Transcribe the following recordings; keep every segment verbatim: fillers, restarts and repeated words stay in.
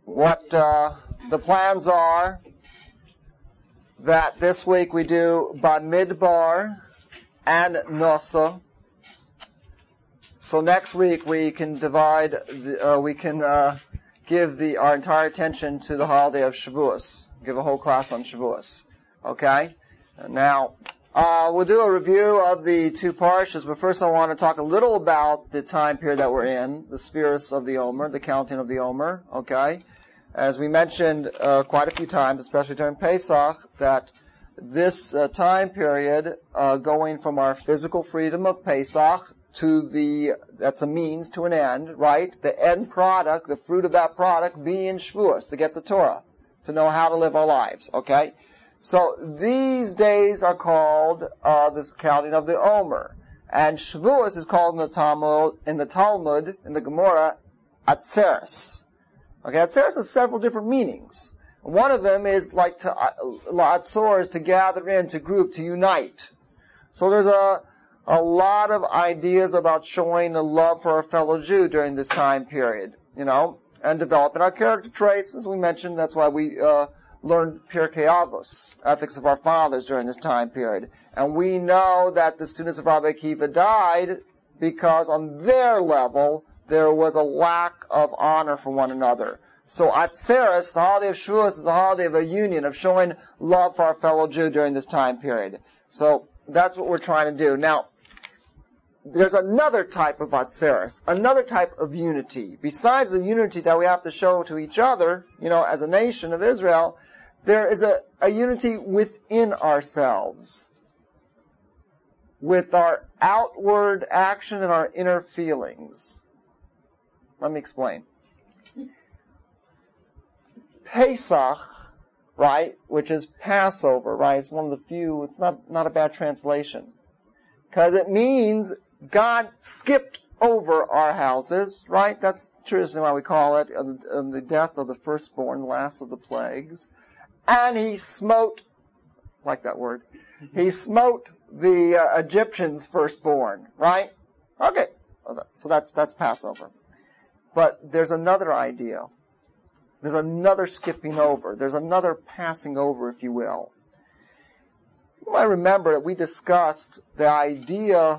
what uh, the plans are that this week we do Bamidbar and Nosa. So next week we can divide, the, uh, we can uh, give the our entire attention to the holiday of Shavuos. Give a whole class on Shavuos. Okay? Now, uh, we'll do a review of the two parshas, but first I want to talk a little about the time period that we're in, the spheres of the Omer, the counting of the Omer. Okay? As we mentioned uh, quite a few times, especially during Pesach, that this uh, time period, uh, going from our physical freedom of Pesach to the, that's a means to an end, right? The end product, the fruit of that product being Shavuos, to get the Torah, to know how to live our lives, okay? So these days are called uh, this counting of the Omer. And Shavuos is called in the Talmud, in the Talmud, in the Gemara, Atzeres. Okay, Atzeres has several different meanings. One of them is like to, La'atzor is to gather in, to group, to unite. So there's a, a lot of ideas about showing a love for our fellow Jew during this time period, you know, and developing our character traits. As we mentioned, that's why we uh, learned Pirkei Avos, ethics of our fathers, during this time period. And we know that the students of Rabbi Akiva died because on their level, there was a lack of honor for one another. So Atzeres, the holiday of Shavuos, is a holiday of a union, of showing love for our fellow Jew during this time period. So that's what we're trying to do. Now, there's another type of Atzeres, another type of unity. Besides the unity that we have to show to each other, you know, as a nation of Israel, there is a, a unity within ourselves, with our outward action and our inner feelings. Let me explain. Pesach, right, which is Passover, right, it's one of the few, it's not, not a bad translation. Because it means God skipped over our houses, right? That's traditionally why we call it, on the, on the death of the firstborn, last of the plagues. And he smote, like that word, he smote the uh, Egyptians' firstborn, right? Okay, so that's, that's Passover. But there's another idea. There's another skipping over. There's another passing over, if you will. You might remember that we discussed the idea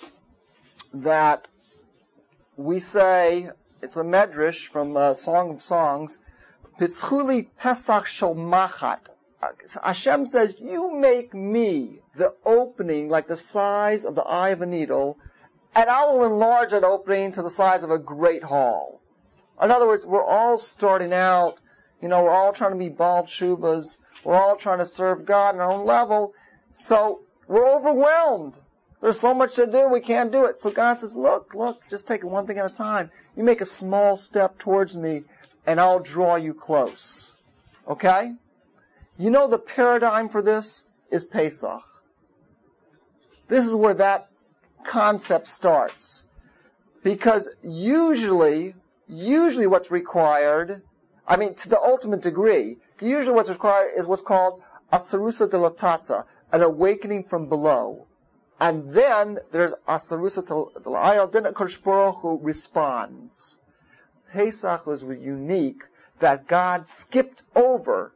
that we say, it's a medrash from uh, Song of Songs, Pitzchuli Pesach Shel Machat. Hashem says, you make me the opening like the size of the eye of a needle, and I will enlarge that opening to the size of a great hall. In other words, we're all starting out, you know, we're all trying to be Baal Teshuvas, we're all trying to serve God on our own level, so we're overwhelmed. There's so much to do, we can't do it. So God says, look, look, just take it one thing at a time. You make a small step towards me, and I'll draw you close. Okay? You know the paradigm for this is Pesach. This is where that concept starts. Because usually, usually what's required, I mean, to the ultimate degree, usually what's required is what's called asarusa delatata, an awakening from below. And then there's asarusa delayal, then a Kodesh Baruch Hu responds. Pesach was unique that God skipped over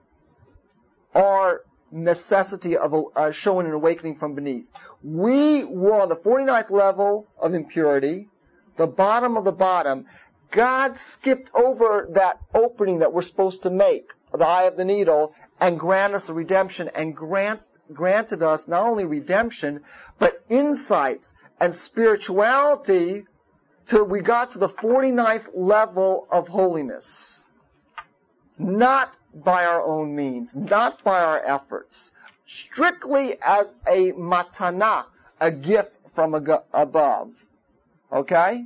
our necessity of uh, showing an awakening from beneath. We were on the forty-ninth level of impurity, the bottom of the bottom. God skipped over that opening that we're supposed to make, the eye of the needle, and grant us a redemption, and grant, granted us not only redemption, but insights and spirituality till we got to the forty-ninth level of holiness. Not by our own means, not by our efforts, strictly as a matana, a gift from above. Okay?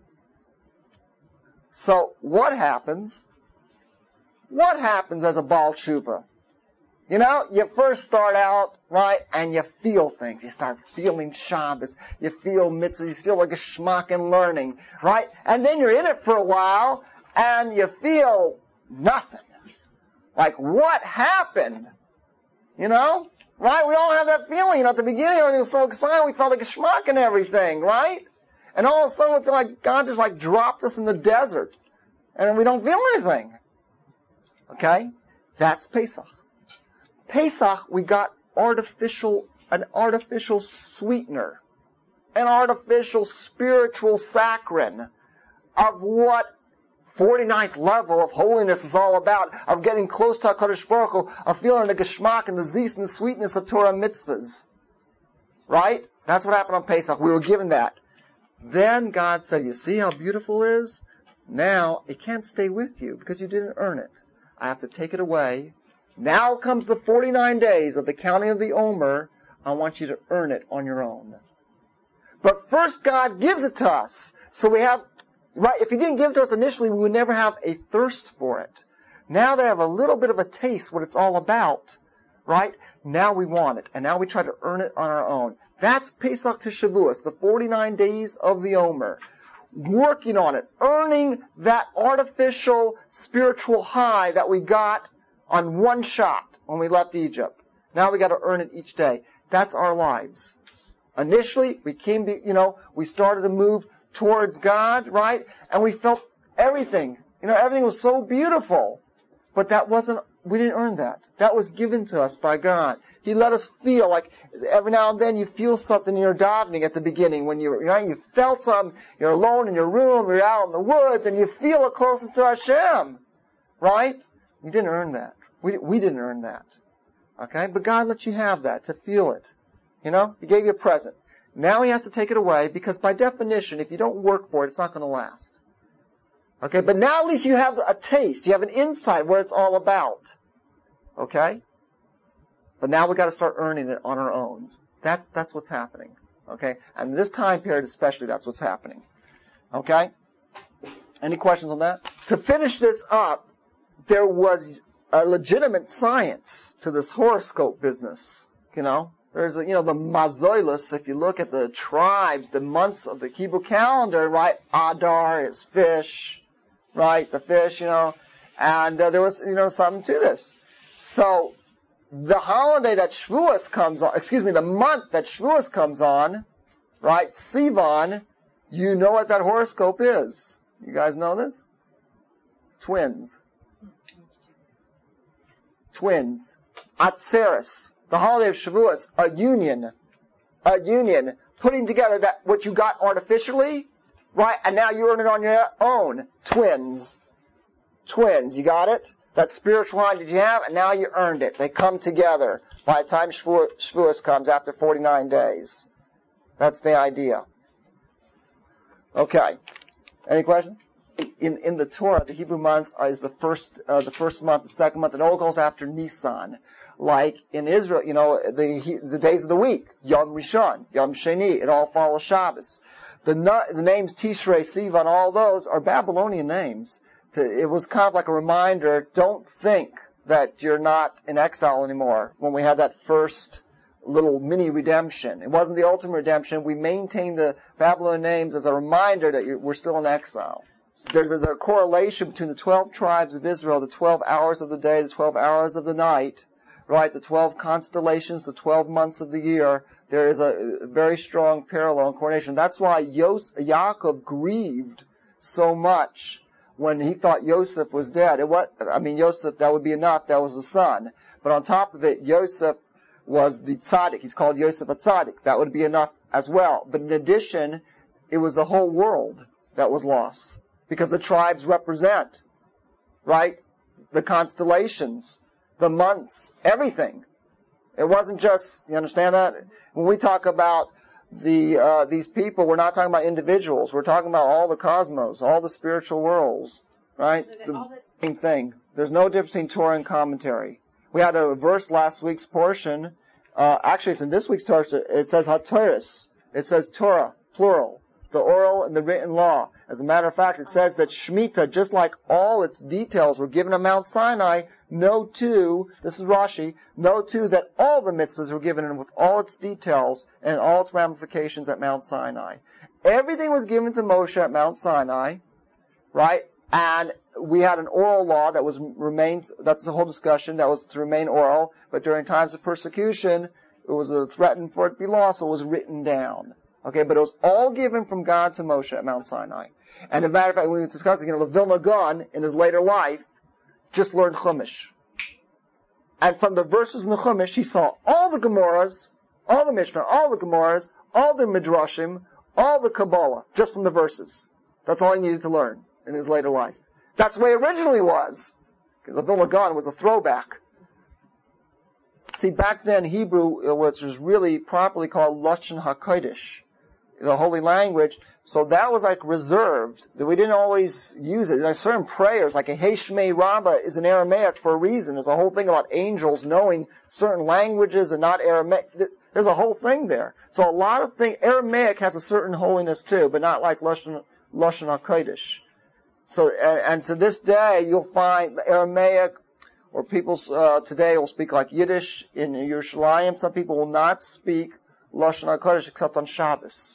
So, what happens? What happens as a Baal Tshuva? You know, you first start out, right, and you feel things. You start feeling Shabbos. You feel mitzvahs. You feel like a schmuck in learning, right? And then you're in it for a while, and you feel nothing. Like, what happened? You know? Right? We all have that feeling. You know, at the beginning, everything was so exciting. We felt like a schmuck and everything, right? And all of a sudden, we feel like God just like dropped us in the desert. And we don't feel anything. Okay? That's Pesach. Pesach, we got artificial, an artificial sweetener, an artificial spiritual saccharin of what forty-ninth level of holiness is all about, of getting close to HaKadosh Baruch Hu, of feeling the geschmack and the zest and the sweetness of Torah mitzvahs. Right? That's what happened on Pesach. We were given that. Then God said, you see how beautiful it is? Now, it can't stay with you because you didn't earn it. I have to take it away. Now comes the forty-nine days of the counting of the Omer. I want you to earn it on your own. But first God gives it to us. So we have, right, if He didn't give it to us initially, we would never have a thirst for it. Now they have a little bit of a taste what it's all about, right? Now we want it, and now we try to earn it on our own. That's Pesach to Shavuos, the forty-nine days of the Omer. Working on it, earning that artificial spiritual high that we got on one shot when we left Egypt. Now we got to earn it each day. That's our lives. Initially, we came, to, you know, we started to move towards God, right? And we felt everything. You know, everything was so beautiful. But that wasn't, we didn't earn that. That was given to us by God. He let us feel like every now and then you feel something in your davening at the beginning when you, you know, you felt something, you're alone in your room, you're out in the woods, and you feel the closest to Hashem. Right? You didn't earn that. We, we didn't earn that. Okay? But God let you have that, to feel it. You know? He gave you a present. Now He has to take it away because by definition, if you don't work for it, it's not going to last. Okay? But now at least you have a taste. You have an insight where it's all about. Okay? But now we've got to start earning it on our own. That's, that's what's happening. Okay? And this time period especially, that's what's happening. Okay? Any questions on that? To finish this up, there was a legitimate science to this horoscope business. You know? There's, a, you know, the Mazoilus, if you look at the tribes, the months of the Hebrew calendar, right? Adar is fish, right? The fish, you know. And uh, there was, you know, something to this. So, the holiday that Shavuos comes on, excuse me, the month that Shavuos comes on, right, Sivan, you know what that horoscope is. You guys know this? Twins. Twins. Atzeres. The holiday of Shavuos, a union. A union. Putting together that what you got artificially, right, and now you earn it on your own. Twins. Twins. You got it? That spiritual high did you have, and now you earned it. They come together by the time Shavuos, Shavuos comes after forty-nine days. That's the idea. Okay. Any questions? In in the Torah, the Hebrew months is the first uh, the first month, the second month. It all goes after Nisan. Like in Israel, you know, the the days of the week, Yom Rishon, Yom Sheni, it all follows Shabbos. The the names Tishrei, Sivan, all those are Babylonian names. To, it was kind of like a reminder, don't think that you're not in exile anymore when we had that first little mini redemption. It wasn't the ultimate redemption. We maintained the Babylonian names as a reminder that you're, we're still in exile. So there's a, a correlation between the twelve tribes of Israel, the twelve hours of the day, the twelve hours of the night, right? The twelve constellations, the twelve months of the year. There is a, a very strong parallel and coordination. That's why Yos, Yaakov grieved so much when he thought Yosef was dead. It was, I mean, Yosef, that would be enough. That was the son. But on top of it, Yosef was the tzaddik. He's called Yosef a tzaddik. That would be enough as well. But in addition, it was the whole world that was lost. Because the tribes represent, right? The constellations, the months, everything. It wasn't just, you understand that? When we talk about the uh, these people, we're not talking about individuals. We're talking about all the cosmos, all the spiritual worlds, right? The same thing. There's no difference between Torah and commentary. We had a verse last week's portion. Uh, actually, it's in this week's Torah. It says HaTorah. It says Torah, plural. The oral and the written law. As a matter of fact, it says that Shemitah, just like all its details were given at Mount Sinai, know too, this is Rashi, know too that all the mitzvahs were given in with all its details and all its ramifications at Mount Sinai. Everything was given to Moshe at Mount Sinai, right? And we had an oral law that was remains, that's the whole discussion, that was to remain oral, but during times of persecution, it was a threatened for it to be lost, so it was written down. Okay, but it was all given from God to Moshe at Mount Sinai. And as a matter of fact, we were discussing, you know, the Vilna Gaon, in his later life, just learned Chumash. And from the verses in the Chumash, he saw all the Gemaras, all the Mishnah, all the Gemaras, all the Midrashim, all the Kabbalah, just from the verses. That's all he needed to learn in his later life. That's the way it originally was. Because the Vilna Gaon was a throwback. See, back then, Hebrew, which was really properly called Lashon HaKodesh, the holy language, so that was like reserved, that we didn't always use it. There are certain prayers, like a Hey Shmei Rabbah is in Aramaic for a reason. There's a whole thing about angels knowing certain languages and not Aramaic. There's a whole thing there. So a lot of things, Aramaic has a certain holiness too, but not like Lashon, Lashon HaKodesh. So, and, and to this day, you'll find Aramaic, or people uh, today will speak like Yiddish in Yerushalayim. Some people will not speak Lashon HaKodesh except on Shabbos.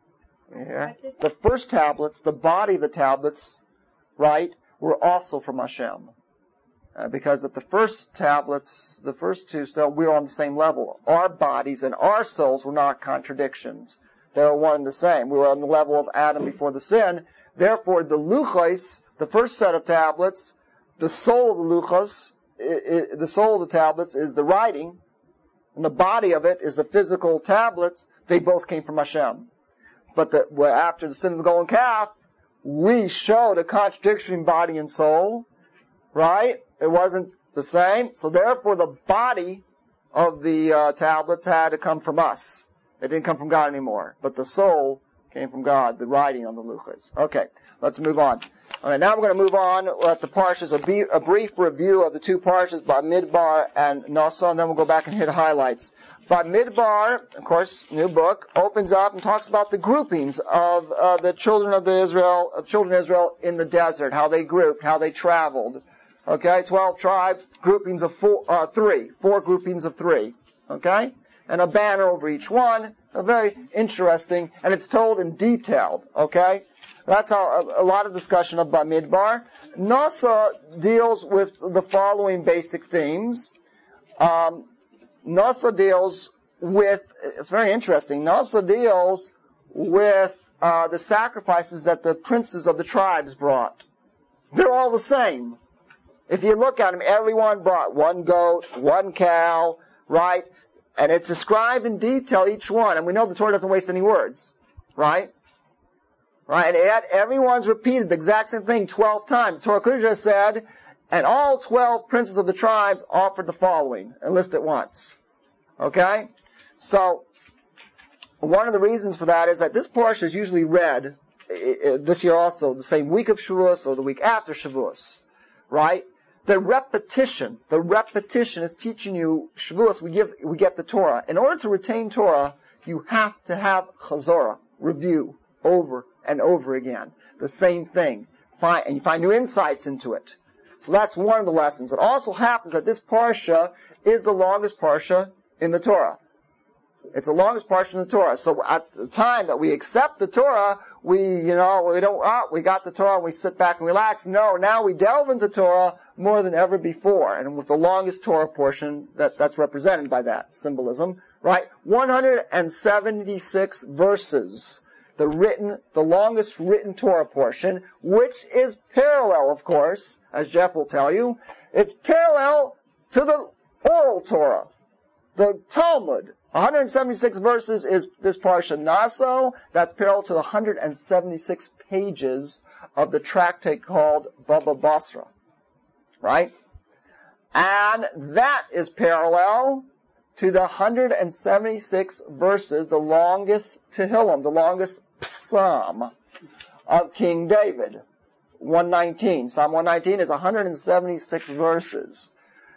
Yeah. The first tablets, the body of the tablets, right, were also from Hashem. Uh, because at the first tablets, the first two, still, we were on the same level. Our bodies and our souls were not contradictions. They were one and the same. We were on the level of Adam before the sin. Therefore, the luchos, the first set of tablets, the soul of the luchos, I, I, the soul of the tablets is the writing, and the body of it is the physical tablets. They both came from Hashem. But the, well, after the sin of the golden calf, we showed a contradiction in body and soul, right? It wasn't the same. So therefore, the body of the uh, tablets had to come from us. It didn't come from God anymore. But the soul came from God, the writing on the luchos. Okay, let's move on. All right, now we're going to move on at the parshas, a, be, a brief review of the two parshas, Bamidbar and Nasa, and then we'll go back and hit highlights. Bamidbar, of course, new book, opens up and talks about the groupings of uh, the children of the Israel, of children of Israel in the desert, how they grouped, how they traveled. Okay, twelve tribes, groupings of four, uh, three, four groupings of three. Okay, and a banner over each one. A very interesting, and it's told in detail. Okay, that's how, a, a lot of discussion of Bamidbar. Nasa deals with the following basic themes. Um, Nasa deals with, it's very interesting, Nasa deals with uh, the sacrifices that the princes of the tribes brought. They're all the same. If you look at them, everyone brought one goat, one cow, right? And it's described in detail, each one. And we know the Torah doesn't waste any words, right? Right? And yet everyone's repeated the exact same thing twelve times. The Torah could have just said, and all twelve princes of the tribes offered the following, and list it once. Okay? So, one of the reasons for that is that this portion is usually read, this year also, the same week of Shavuos or the week after Shavuos. Right? The repetition, the repetition is teaching you, Shavuos, we give, we get the Torah. In order to retain Torah, you have to have chazorah, review, over and over again. The same thing. Find, and you find new insights into it. So that's one of the lessons. It also happens that this parsha is the longest parsha in the Torah. It's the longest parsha in the Torah. So at the time that we accept the Torah, we, you know, we don't, oh, we got the Torah and we sit back and relax. No, now we delve into Torah more than ever before. And with the longest Torah portion, that, that's represented by that symbolism, right? one hundred seventy-six verses. The written, the longest written Torah portion, which is parallel, of course, as Jeff will tell you. It's parallel to the oral Torah, the Talmud. one hundred seventy-six verses is this parsha Naso. That's parallel to the one hundred seventy-six pages of the tractate called Baba Basra. Right? And that is parallel to the one hundred seventy-six verses, the longest Tehillim, the longest Psalm of King David. one nineteen. Psalm one nineteen is one hundred seventy-six verses.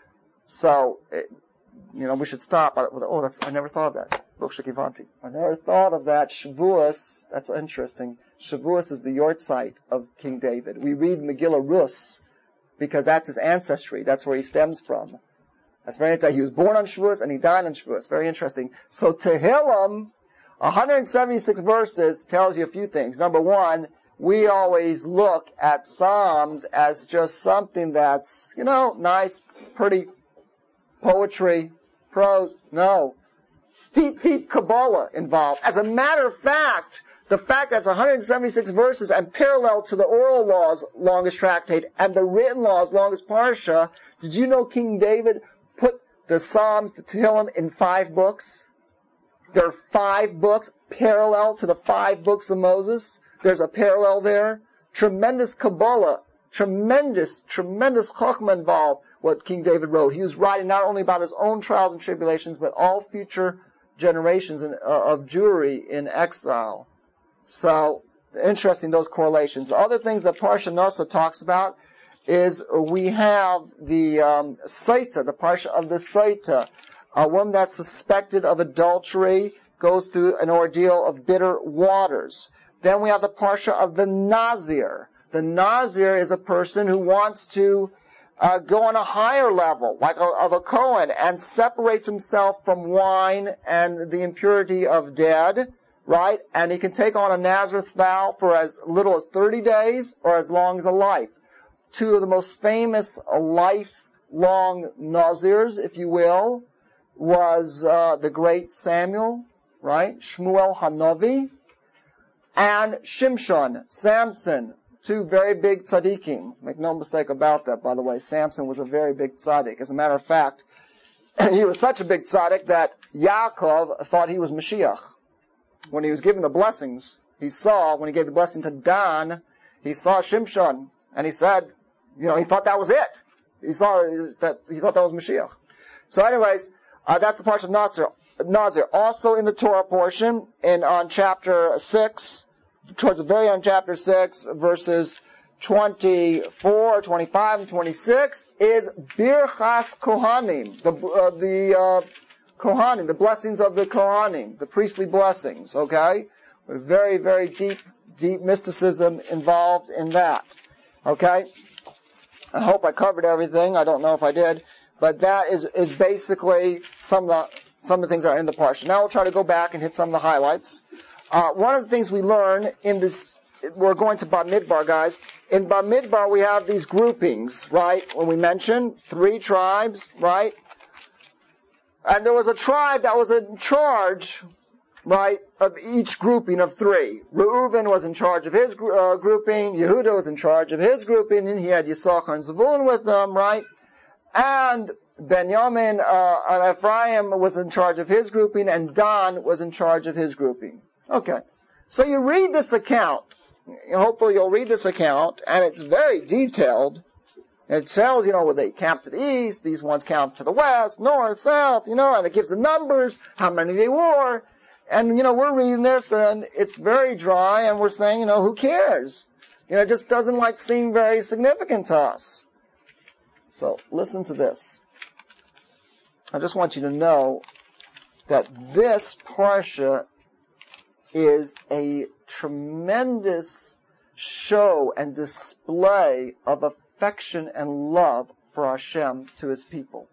So, it, you know, we should stop. Oh, that's, I never thought of that. I never thought of that. Shavuos, that's interesting. Shavuos is the yortzeit of King David. We read Megillah Rus because that's his ancestry. That's where he stems from. That's very interesting. He was born on Shavuos and he died on Shavuos. Very interesting. So Tehillim, one hundred seventy-six verses, tells you a few things. Number one, we always look at Psalms as just something that's, you know, nice, pretty poetry, prose. No. deep, deep Kabbalah involved. As a matter of fact, the fact that it's one hundred seventy-six verses and parallel to the oral laws, longest tractate, and the written laws, longest parsha, did you know King David put the Psalms, the Tehillim, in five books? There are five books parallel to the five books of Moses. There's a parallel there. Tremendous Kabbalah, tremendous, tremendous Chokhmah involved, what King David wrote. He was writing not only about his own trials and tribulations, but all future generations in, uh, of Jewry in exile. So, interesting, those correlations. The other things that Parsha Naso talks about is we have the um, Saita, the Parsha of the Saita. A woman that's suspected of adultery goes through an ordeal of bitter waters. Then we have the Parsha of the Nazir. The Nazir is a person who wants to uh, go on a higher level, like a, of a Kohen, and separates himself from wine and the impurity of dead. Right? And he can take on a Nazareth vow for as little as thirty days or as long as a life. Two of the most famous lifelong Nazirs, if you will, was uh, the great Samuel, right? Shmuel Hanavi, and Shimshon, Samson, two very big tzaddikim. Make no mistake about that, by the way. Samson was a very big tzaddik. As a matter of fact, he was such a big tzaddik that Yaakov thought he was Mashiach. When he was given the blessings, he saw, when he gave the blessing to Dan, he saw Shimshon, and he said, you know, he thought that was it. He saw that, he thought that was Mashiach. So anyways, uh, that's the part of Nazir. Nazir. Also in the Torah portion, in, on chapter six, towards the very end of chapter six, verses twenty-four, twenty-five, and twenty-six, is Birchas Kohanim, the, uh, the, uh, Kohanim, the blessings of the Kohanim, the priestly blessings, okay? Very, very deep, deep mysticism involved in that, okay? I hope I covered everything. I don't know if I did, but that is, is basically some of the, some of the things that are in the parsha. Now we'll try to go back and hit some of the highlights. Uh, one of the things we learn in this, we're going to Bamidbar, guys. In Bamidbar we have these groupings, right? When we mention three tribes, right? And there was a tribe that was in charge, right, of each grouping of three. Reuven was in charge of his uh, grouping, Yehuda was in charge of his grouping, and he had Yisachar and Zevulun with them, right? And Benjamin, uh, Ephraim was in charge of his grouping, and Dan was in charge of his grouping. Okay. So you read this account, hopefully you'll read this account, and it's very detailed. It tells, you know, where they camp to the east, these ones camp to the west, north, south, you know, and it gives the numbers, how many they were. And, you know, we're reading this and it's very dry and we're saying, you know, who cares? You know, it just doesn't like seem very significant to us. So, listen to this. I just want you to know that this parsha is a tremendous show and display of affection and love for Hashem to His people.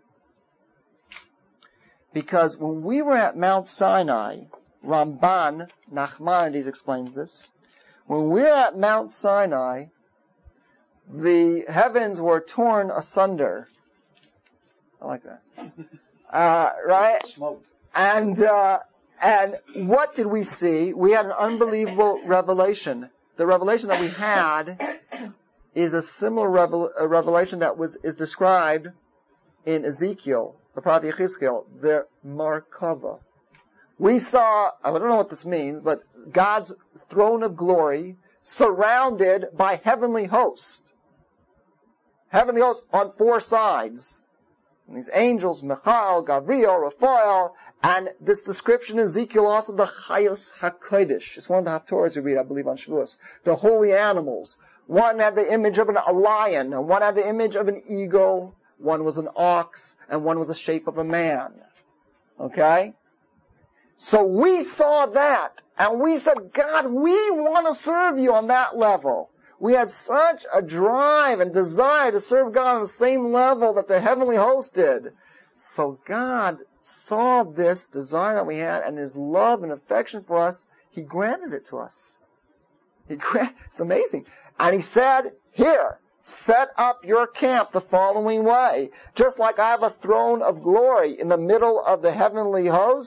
Because when we were at Mount Sinai, Ramban, Nachmanides explains this, when we were at Mount Sinai, the heavens were torn asunder. I like that. Uh, right? Smoke. And, uh, and what did we see? We had an unbelievable revelation. The revelation that we had is a similar revel- a revelation that was is described in Ezekiel, the prophet Yechezkel, the Markava. We saw, I don't know what this means, but God's throne of glory surrounded by heavenly hosts. Heavenly hosts on four sides. And these angels, Michael, Gabriel, Raphael, and this description in Ezekiel also, the Chayos HaKodesh. It's one of the Haftorahs we read, I believe, on Shavuos. The holy animals. One had the image of an, a lion, and one had the image of an eagle, one was an ox, and one was the shape of a man. Okay? So we saw that, and we said, God, we want to serve you on that level. We had such a drive and desire to serve God on the same level that the heavenly host did. So God saw this desire that we had, and His love and affection for us, He granted it to us. He grant, it's amazing. And He said, here, set up your camp the following way. Just like I have a throne of glory in the middle of the heavenly hosts,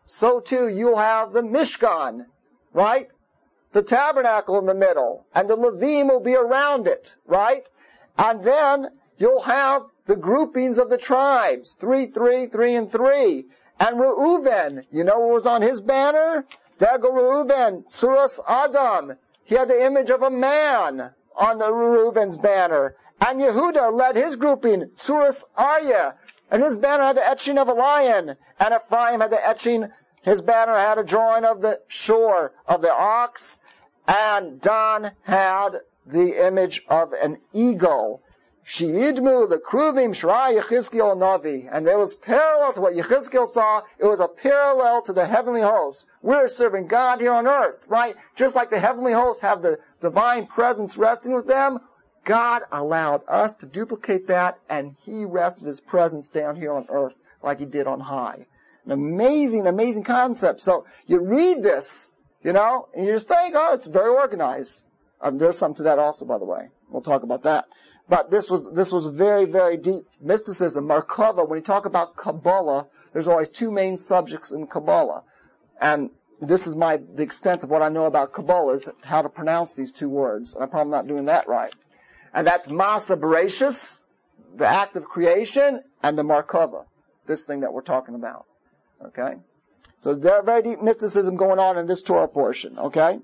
so too you'll have the Mishkan, right? The tabernacle in the middle, and the Levim will be around it, right? And then you'll have the groupings of the tribes, three, three, three, and three. And Reuven, you know what was on his banner? Degel Reuven, Suras Adam. He had the image of a man on the Reuven's banner. And Yehuda led his grouping, Suras Aryeh, and his banner had the etching of a lion. And Ephraim had the etching, his banner had a drawing of the shore of the ox. And Dan had the image of an eagle. She'idmu the Kruvim Shra Yechizkiel Navi. And it was parallel to what Yechizkiel saw. It was a parallel to the heavenly hosts. We're serving God here on earth, right? Just like the heavenly hosts have the divine presence resting with them, God allowed us to duplicate that, and He rested His presence down here on earth like He did on high. An amazing, amazing concept. So you read this, you know, and you just think, oh, it's very organized. Um, there's something to that also, by the way. We'll talk about that. But this was this was very, very deep mysticism. Merkava, when you talk about Kabbalah, there's always two main subjects in Kabbalah. And this is my the extent of what I know about Kabbalah, is how to pronounce these two words. And I'm probably not doing that right. And that's Masa Bereshis, the act of creation, and the Merkava, this thing that we're talking about. Okay? So there's very deep mysticism going on in this Torah portion. Okay?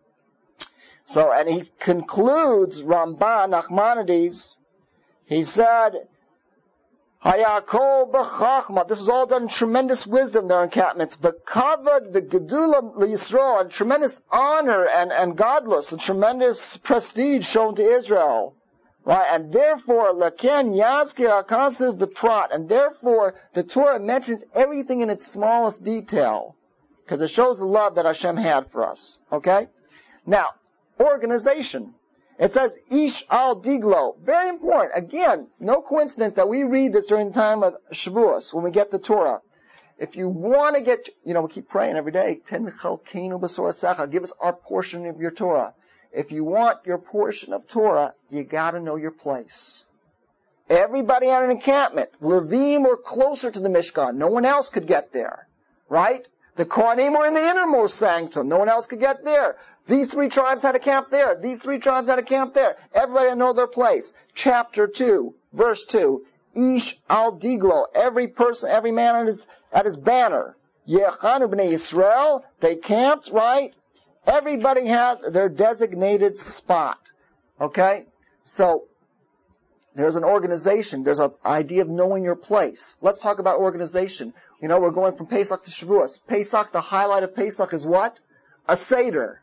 So, and he concludes, Ramban, Nachmanides, he said, Hayakol b'chachma. This is all done in tremendous wisdom, their encampments. V'kavad v'gedula l'Yisrael, and tremendous honor and, and godless, and tremendous prestige shown to Israel. Right? And therefore, laken yazkir hakansuv b'prat. And therefore, the Torah mentions everything in its smallest detail. Because it shows the love that Hashem had for us. Okay? Now, organization. It says, Ish al Diglo. Very important. Again, no coincidence that we read this during the time of Shavuos, when we get the Torah. If you want to get, you know, we keep praying every day, Ten chalkeinu b'sorasecha, give us our portion of your Torah. If you want your portion of Torah, you gotta know your place. Everybody had an encampment. Levim were closer to the Mishkan. No one else could get there. Right? The Kohanim were in the innermost sanctum. No one else could get there. These three tribes had a camp there. These three tribes had a camp there. Everybody had to know their place. Chapter two, verse two. Ish al Diglo. Every person, every man at his, at his banner. Yechanu b'nei Yisrael. They camped, right? Everybody had their designated spot. Okay? So, there's an organization. There's an idea of knowing your place. Let's talk about organization. You know, we're going from Pesach to Shavuos. Pesach, the highlight of Pesach is what? A Seder.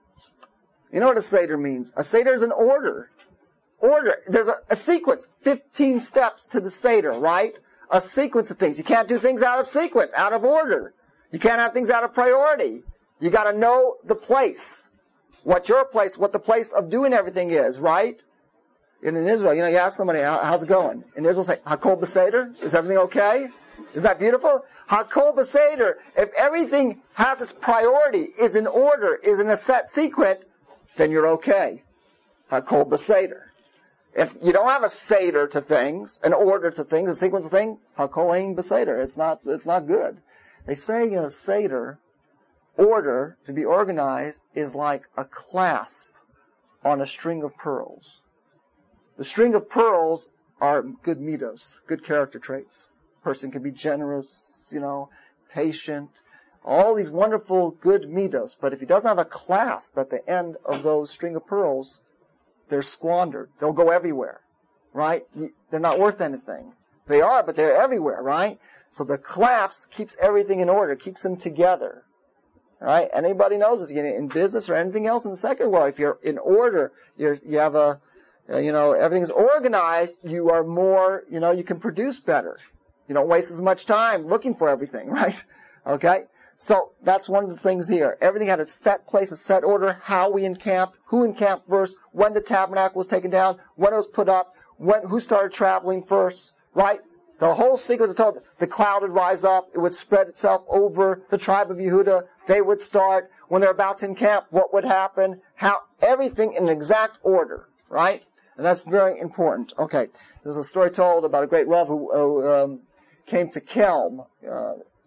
You know what a Seder means? A Seder is an order. Order. There's a, a sequence. fifteen steps to the Seder, right? A sequence of things. You can't do things out of sequence, out of order. You can't have things out of priority. You gotta know the place. What your place, what the place of doing everything is, right? And in Israel, you know, you ask somebody, how's it going? In Israel, say, Hakol B'Seder? Is everything okay? Isn't that beautiful? Hakol B'Seder. If everything has its priority, is in order, is in a set sequence, then you're okay. Hakol B'Seder. If you don't have a Seder to things, an order to things, a sequence of things, Hakol Ein B'Seder. It's not, it's not good. They say in a Seder, order, to be organized, is like a clasp on a string of pearls. The string of pearls are good midos, good character traits. A person can be generous, you know, patient, all these wonderful good midos. But if he doesn't have a clasp at the end of those string of pearls, they're squandered. They'll go everywhere, right? They're not worth anything. They are, but they're everywhere, right? So the clasp keeps everything in order, keeps them together. Right? Anybody knows this. In business or anything else in the secular world, if you're in order, you're, you have a, uh, you know, everything's organized, you are more, you know, you can produce better. You don't waste as much time looking for everything, right? Okay? So, that's one of the things here. Everything had a set place, a set order, how we encamped, who encamped first, when the tabernacle was taken down, when it was put up, when, who started traveling first, right? The whole sequence is told, the cloud would rise up, it would spread itself over the tribe of Yehuda, they would start, when they're about to encamp, what would happen, how, everything in exact order, right? And that's very important. Okay, there's a story told about a great Rav who uh, um, came to Kelm, uh,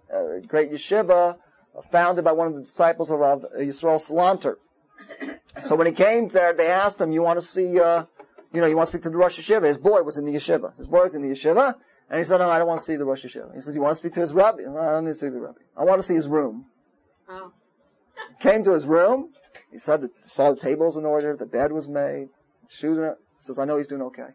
a great yeshiva founded by one of the disciples of Rav Yisrael Salanter. So when he came there, they asked him, you want to see, uh, you know, you want to speak to the Rosh Yeshiva? His boy was in the yeshiva. His boy was in the yeshiva. And he said, no, I don't want to see the Rosh Yeshiva. He says, you want to speak to his rabbi? No, I don't need to see the rabbi. I want to see his room. Oh. Came to his room. He said that, saw the tables in order, the bed was made, shoes in it. He says, I know he's doing okay.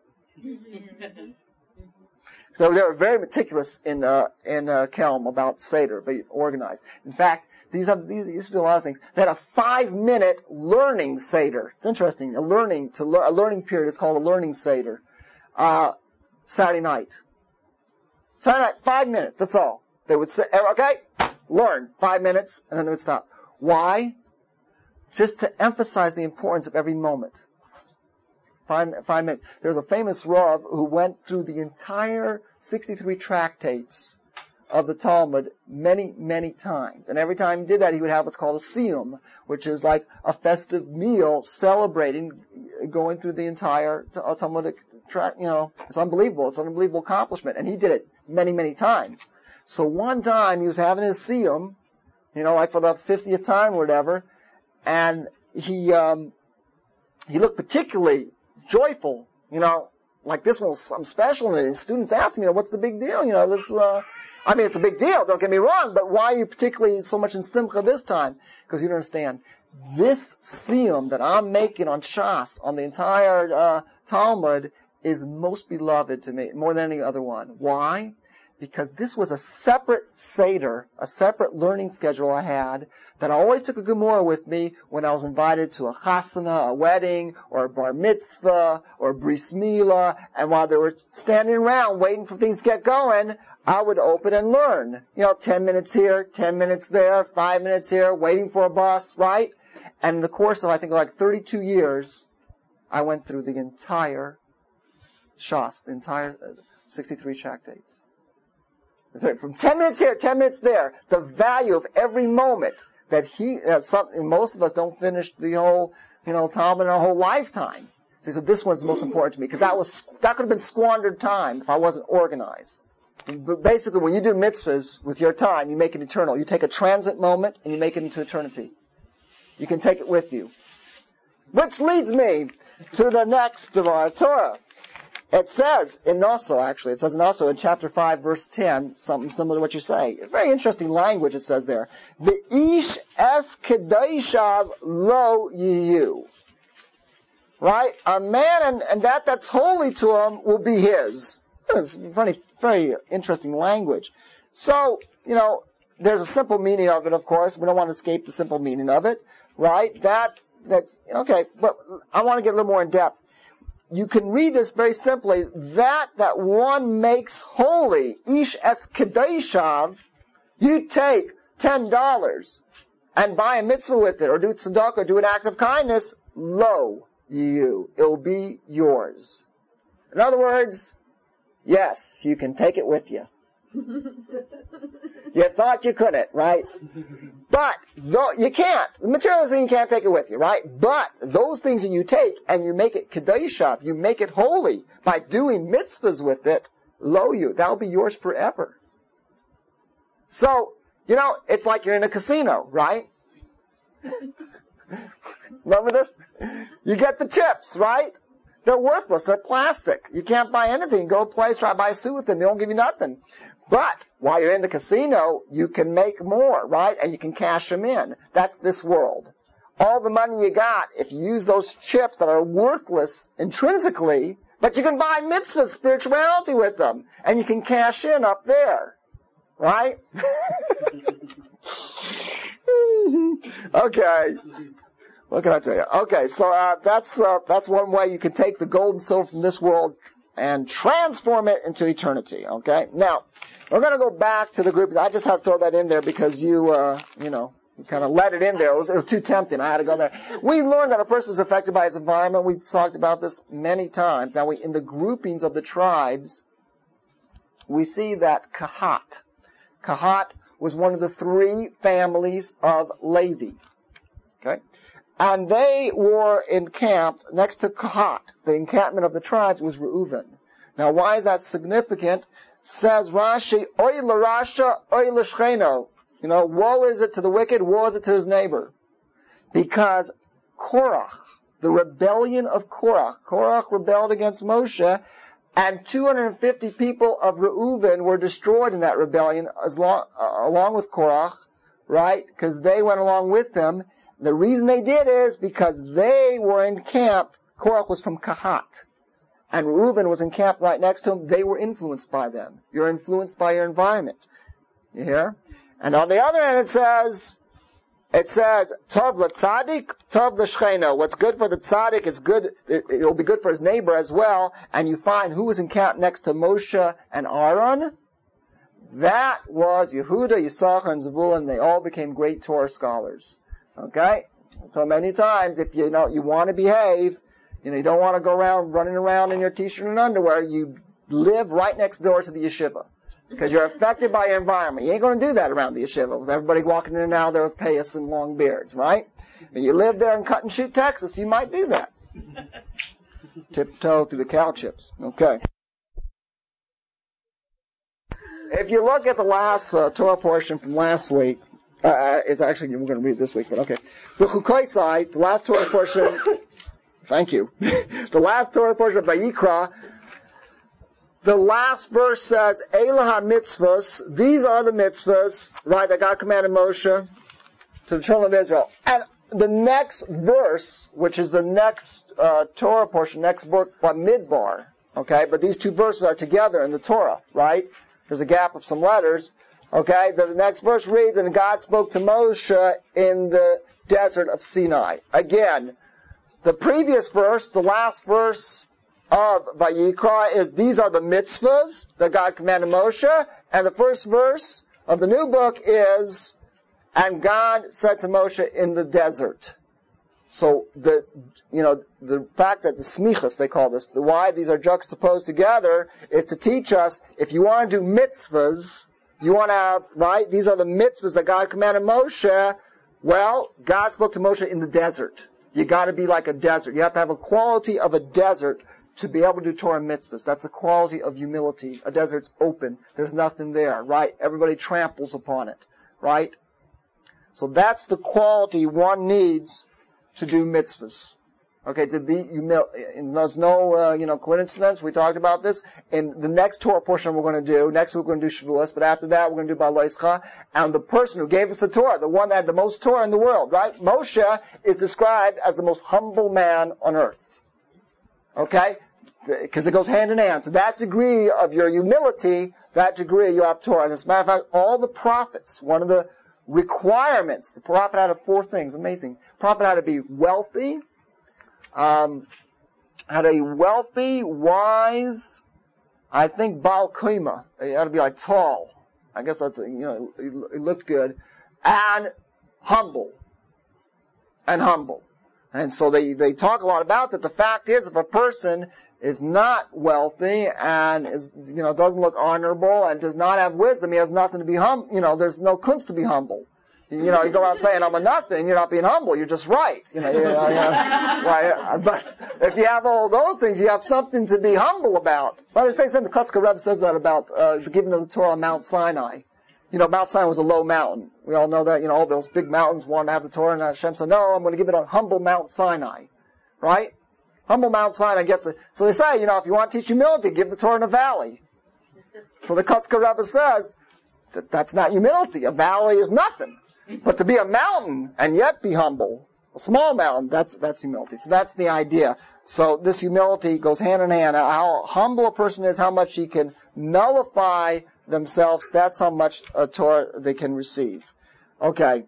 So they were very meticulous in uh, in uh, Kelm about Seder, very organized. In fact, these have these used to do a lot of things. They had a five-minute learning Seder. It's interesting. A learning to learn a learning period is called a learning Seder. Uh, Saturday night. Saturday night, five minutes. That's all. They would say, okay, learn five minutes, and then they would stop. Why? Just to emphasize the importance of every moment. Five, five minutes. There's a famous Rav who went through the entire sixty-three tractates of the Talmud many, many times. And every time he did that, he would have what's called a siyum, which is like a festive meal celebrating going through the entire Talmudic tract. You know, it's unbelievable. It's an unbelievable accomplishment. And he did it many, many times. So one time he was having his siyum, you know, like for the fiftieth time or whatever, and he, um, he looked particularly joyful, you know, like this one was something special, and the students asked me, you know, what's the big deal? You know, this, uh, I mean, it's a big deal, don't get me wrong, but why are you particularly so much in Simcha this time? Because you don't understand. This siyum that I'm making on Shas, on the entire, uh, Talmud, is most beloved to me, more than any other one. Why? Because this was a separate Seder, a separate learning schedule I had, that I always took a Gemara with me when I was invited to a chasana, a wedding, or a bar mitzvah, or a bris milah, and while they were standing around waiting for things to get going, I would open and learn. You know, ten minutes here, ten minutes there, five minutes here, waiting for a bus, right? And in the course of, I think, like thirty-two years, I went through the entire Shas, the entire sixty-three tractates. From ten minutes here, ten minutes there, the value of every moment that he, that something, most of us don't finish the whole, you know, Talmud in our whole lifetime. So he said, this one's the most important to me, because that was, that could have been squandered time if I wasn't organized. But basically, when you do mitzvahs with your time, you make it eternal. You take a transit moment and you make it into eternity. You can take it with you. Which leads me to the next of our Torah. It says in Noso, actually, it says in Noso in chapter five, verse ten, something similar to what you say. It's very interesting language it says there. The ish es kedaishav lo yiyu. Right? A man and, and that that's holy to him will be his. It's very, very interesting language. So, you know, there's a simple meaning of it, of course. We don't want to escape the simple meaning of it. Right? That, that, okay, but I want to get a little more in depth. You can read this very simply, that that one makes holy, ish es kedeshav, you take ten dollars and buy a mitzvah with it, or do tzedakah, or do an act of kindness, lo you, it'll be yours. In other words, yes, you can take it with you. You thought you couldn't, right? But though you can't. The materialism, you can't take it with you, right? But those things that you take and you make it kedeshah, you make it holy by doing mitzvahs with it, lo you, that'll be yours forever. So, you know, it's like you're in a casino, right? Remember this? You get the chips, right? They're worthless. They're plastic. You can't buy anything. Go to a place, try to buy a suit with them. They don't give you nothing. But while you're in the casino, you can make more, right? And you can cash them in. That's this world. All the money you got, if you use those chips that are worthless intrinsically, but you can buy mitzvah spirituality with them, and you can cash in up there, right? Okay. What can I tell you? Okay, so uh, that's uh, that's one way you can take the gold and silver from this world and transform it into eternity. Okay. Now we're going to go back to the group. I just had to throw that in there because you, uh, you know, you kind of let it in there. It was, it was too tempting. I had to go there. We learned that a person is affected by his environment. We've talked about this many times. Now, we in the groupings of the tribes, we see that Kahat, Kahat was one of the three families of Levi. Okay. And they were encamped next to Kahat. The encampment of the tribes was Reuven. Now, why is that significant? Says Rashi, Oy l'rasha, oy l'shcheno. You know, woe is it to the wicked, woe is it to his neighbor. Because Korach, the rebellion of Korach, Korach rebelled against Moshe, and two hundred fifty people of Reuven were destroyed in that rebellion as long, uh, along with Korach, right? Because they went along with them. The reason they did is because they were encamped. Korach was from Kahat, and Reuven was encamped right next to him. They were influenced by them. You're influenced by your environment. You hear? And on the other hand, it says, it says, Tov l'tzadik, Tov l'shcheno. What's good for the tzaddik is good, it, it'll be good for his neighbor as well. And you find who was encamped next to Moshe and Aaron? That was Yehuda, Yisachar, and Zevulun. They all became great Torah scholars. Okay? So many times, if you know, you want to behave, you know, you don't want to go around running around in your t-shirt and underwear, you live right next door to the yeshiva. Because you're affected by your environment. You ain't going to do that around the yeshiva with everybody walking in and out there with payas and long beards, right? When you live there in Cut and Shoot, Texas, you might do that. Tiptoe through the cow chips. Okay. If you look at the last uh, Torah portion from last week, uh, it's actually, we're going to read it this week, but okay. The last Torah portion, thank you. The last Torah portion of Vayikra, the last verse says, Elah ha-mitzvahs, these are the mitzvahs, right, that God commanded Moshe to the children of Israel. And the next verse, which is the next uh, Torah portion, next book, by Midbar, okay, but these two verses are together in the Torah, right? There's a gap of some letters, okay? The, the next verse reads, and God spoke to Moshe in the desert of Sinai. Again, the previous verse, the last verse of Vayikra is, these are the mitzvahs that God commanded Moshe, and the first verse of the new book is, and God said to Moshe in the desert. So the, you know, the fact that the smichas, they call this, the why these are juxtaposed together is to teach us, if you want to do mitzvahs, you want to have, right, these are the mitzvahs that God commanded Moshe, well, God spoke to Moshe in the desert. You gotta be like a desert. You have to have a quality of a desert to be able to do Torah mitzvahs. That's the quality of humility. A desert's open. There's nothing there, right? Everybody tramples upon it, right? So that's the quality one needs to do mitzvahs. Okay, to be humil. There's no, uh, you know, coincidence. We talked about this. In the next Torah portion we're going to do, next week we're going to do Shavuos, but after that we're going to do Ba'aloscha. And the person who gave us the Torah, the one that had the most Torah in the world, right? Moshe is described as the most humble man on earth. Okay? Because it goes hand in hand. So that degree of your humility, that degree you have Torah. And as a matter of fact, all the prophets, one of the requirements, the prophet had four things, amazing. The prophet had to be wealthy, um, had a wealthy, wise, I think Baal Kima. He had to be like tall. I guess that's, you know, he looked good. And humble. And humble. And so they, they talk a lot about that. The fact is, if a person is not wealthy and is, you know, doesn't look honorable and does not have wisdom, he has nothing to be hum, you know, there's no kunst to be humble. You know, you go around saying, I'm a nothing, you're not being humble, you're just right. You know, you know, you know right? But if you have all those things, you have something to be humble about. But I say something, the Kotzker Rebbe says that about, uh, the giving of the Torah on Mount Sinai. You know, Mount Sinai was a low mountain. We all know that, you know, all those big mountains wanted to have the Torah, and Hashem said, no, I'm going to give it on humble Mount Sinai. Right? Humble Mount Sinai gets it. So they say, you know, if you want to teach humility, give the Torah in a valley. So the Kotzker Rebbe says that that's not humility. A valley is nothing. But to be a mountain and yet be humble, a small mountain, that's that's humility. So that's the idea. So this humility goes hand in hand. How humble a person is, how much he can nullify themselves, that's how much a Torah they can receive. Okay.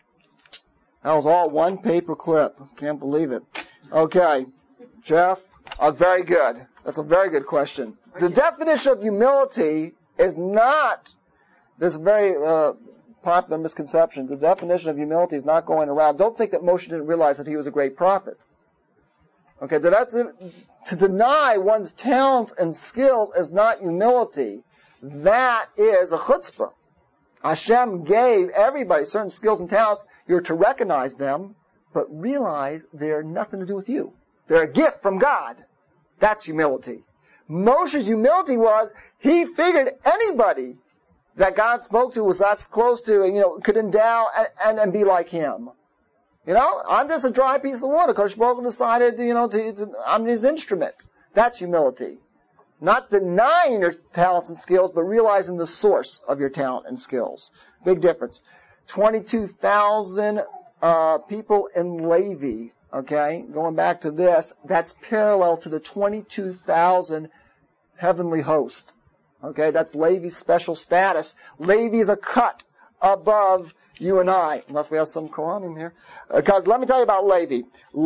That was all one paper clip. Can't believe it. Okay. Jeff? Oh, very good. That's a very good question. The definition of humility is not this very uh, popular misconception. The definition of humility is not going around. Don't think that Moshe didn't realize that he was a great prophet. Okay, to, to deny one's talents and skills is not humility. That is a chutzpah. Hashem gave everybody certain skills and talents. You're to recognize them, but realize they're nothing to do with you. They're a gift from God. That's humility. Moshe's humility was, he figured anybody that God spoke to was that close to, you know, could endow and, and, and be like him. You know, I'm just a dry piece of water. Kodesh Baruch Hu decided, you know, to, to, I'm his instrument. That's humility. Not denying your talents and skills, but realizing the source of your talent and skills. Big difference. twenty-two thousand uh, people in Levi, okay? Going back to this, that's parallel to the twenty-two thousand heavenly host. Okay, that's Levi's special status. Levi is a cut above you and I, unless we have some Kohanim here. Because let me tell you about Levi.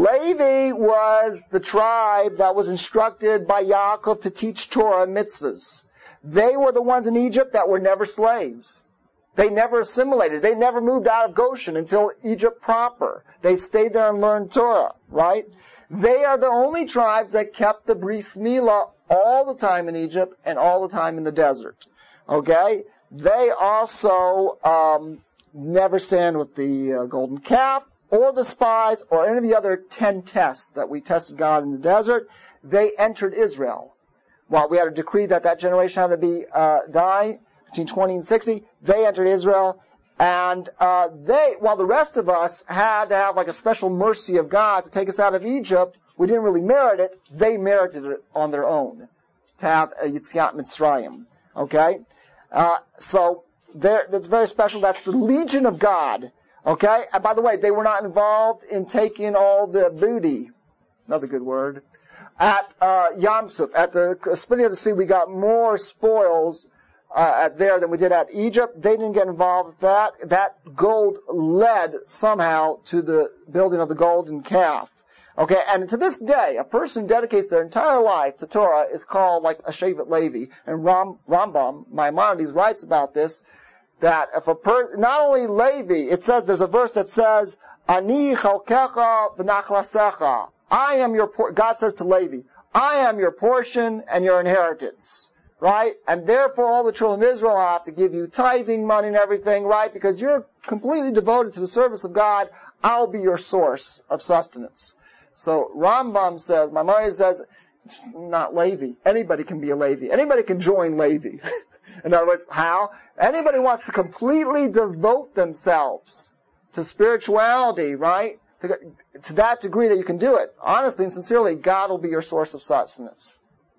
Levi was the tribe that was instructed by Yaakov to teach Torah and mitzvahs. They were the ones in Egypt that were never slaves. They never assimilated. They never moved out of Goshen until Egypt proper. They stayed there and learned Torah, right? They are the only tribes that kept the Bris Milah all the time in Egypt and all the time in the desert. Okay? They also um, never sinned with the uh, golden calf or the spies or any of the other ten tests that we tested God in the desert. They entered Israel. While we had a decree that that generation had to be uh, die between twenty and sixty, they entered Israel. And uh, they, while the rest of us had to have like a special mercy of God to take us out of Egypt, we didn't really merit it. They merited it on their own to have a Yetziat Mitzrayim. Okay, uh, so that's very special. That's the Legion of God. Okay, and by the way, they were not involved in taking all the booty. Another good word. At uh, Yam Suf, at the splitting of the sea, we got more spoils Uh, at there than we did at Egypt. They didn't get involved with that. That gold led somehow to the building of the golden calf. Okay, and to this day, a person who dedicates their entire life to Torah is called like a Shevet Levi. And Ram, Rambam, Maimonides, writes about this, that if a person, not only Levi, it says, there's a verse that says, Ani chalkecha v'nachlasecha. I am your, por-, God says to Levi, I am your portion and your inheritance. Right? And therefore all the children of Israel have to give you tithing money and everything, right? Because you're completely devoted to the service of God. I'll be your source of sustenance. So Rambam says, Maimonides says, it's not Levi. Anybody can be a Levi. Anybody can join Levi. In other words, how? Anybody wants to completely devote themselves to spirituality, right? To, to that degree that you can do it. Honestly and sincerely, God will be your source of sustenance.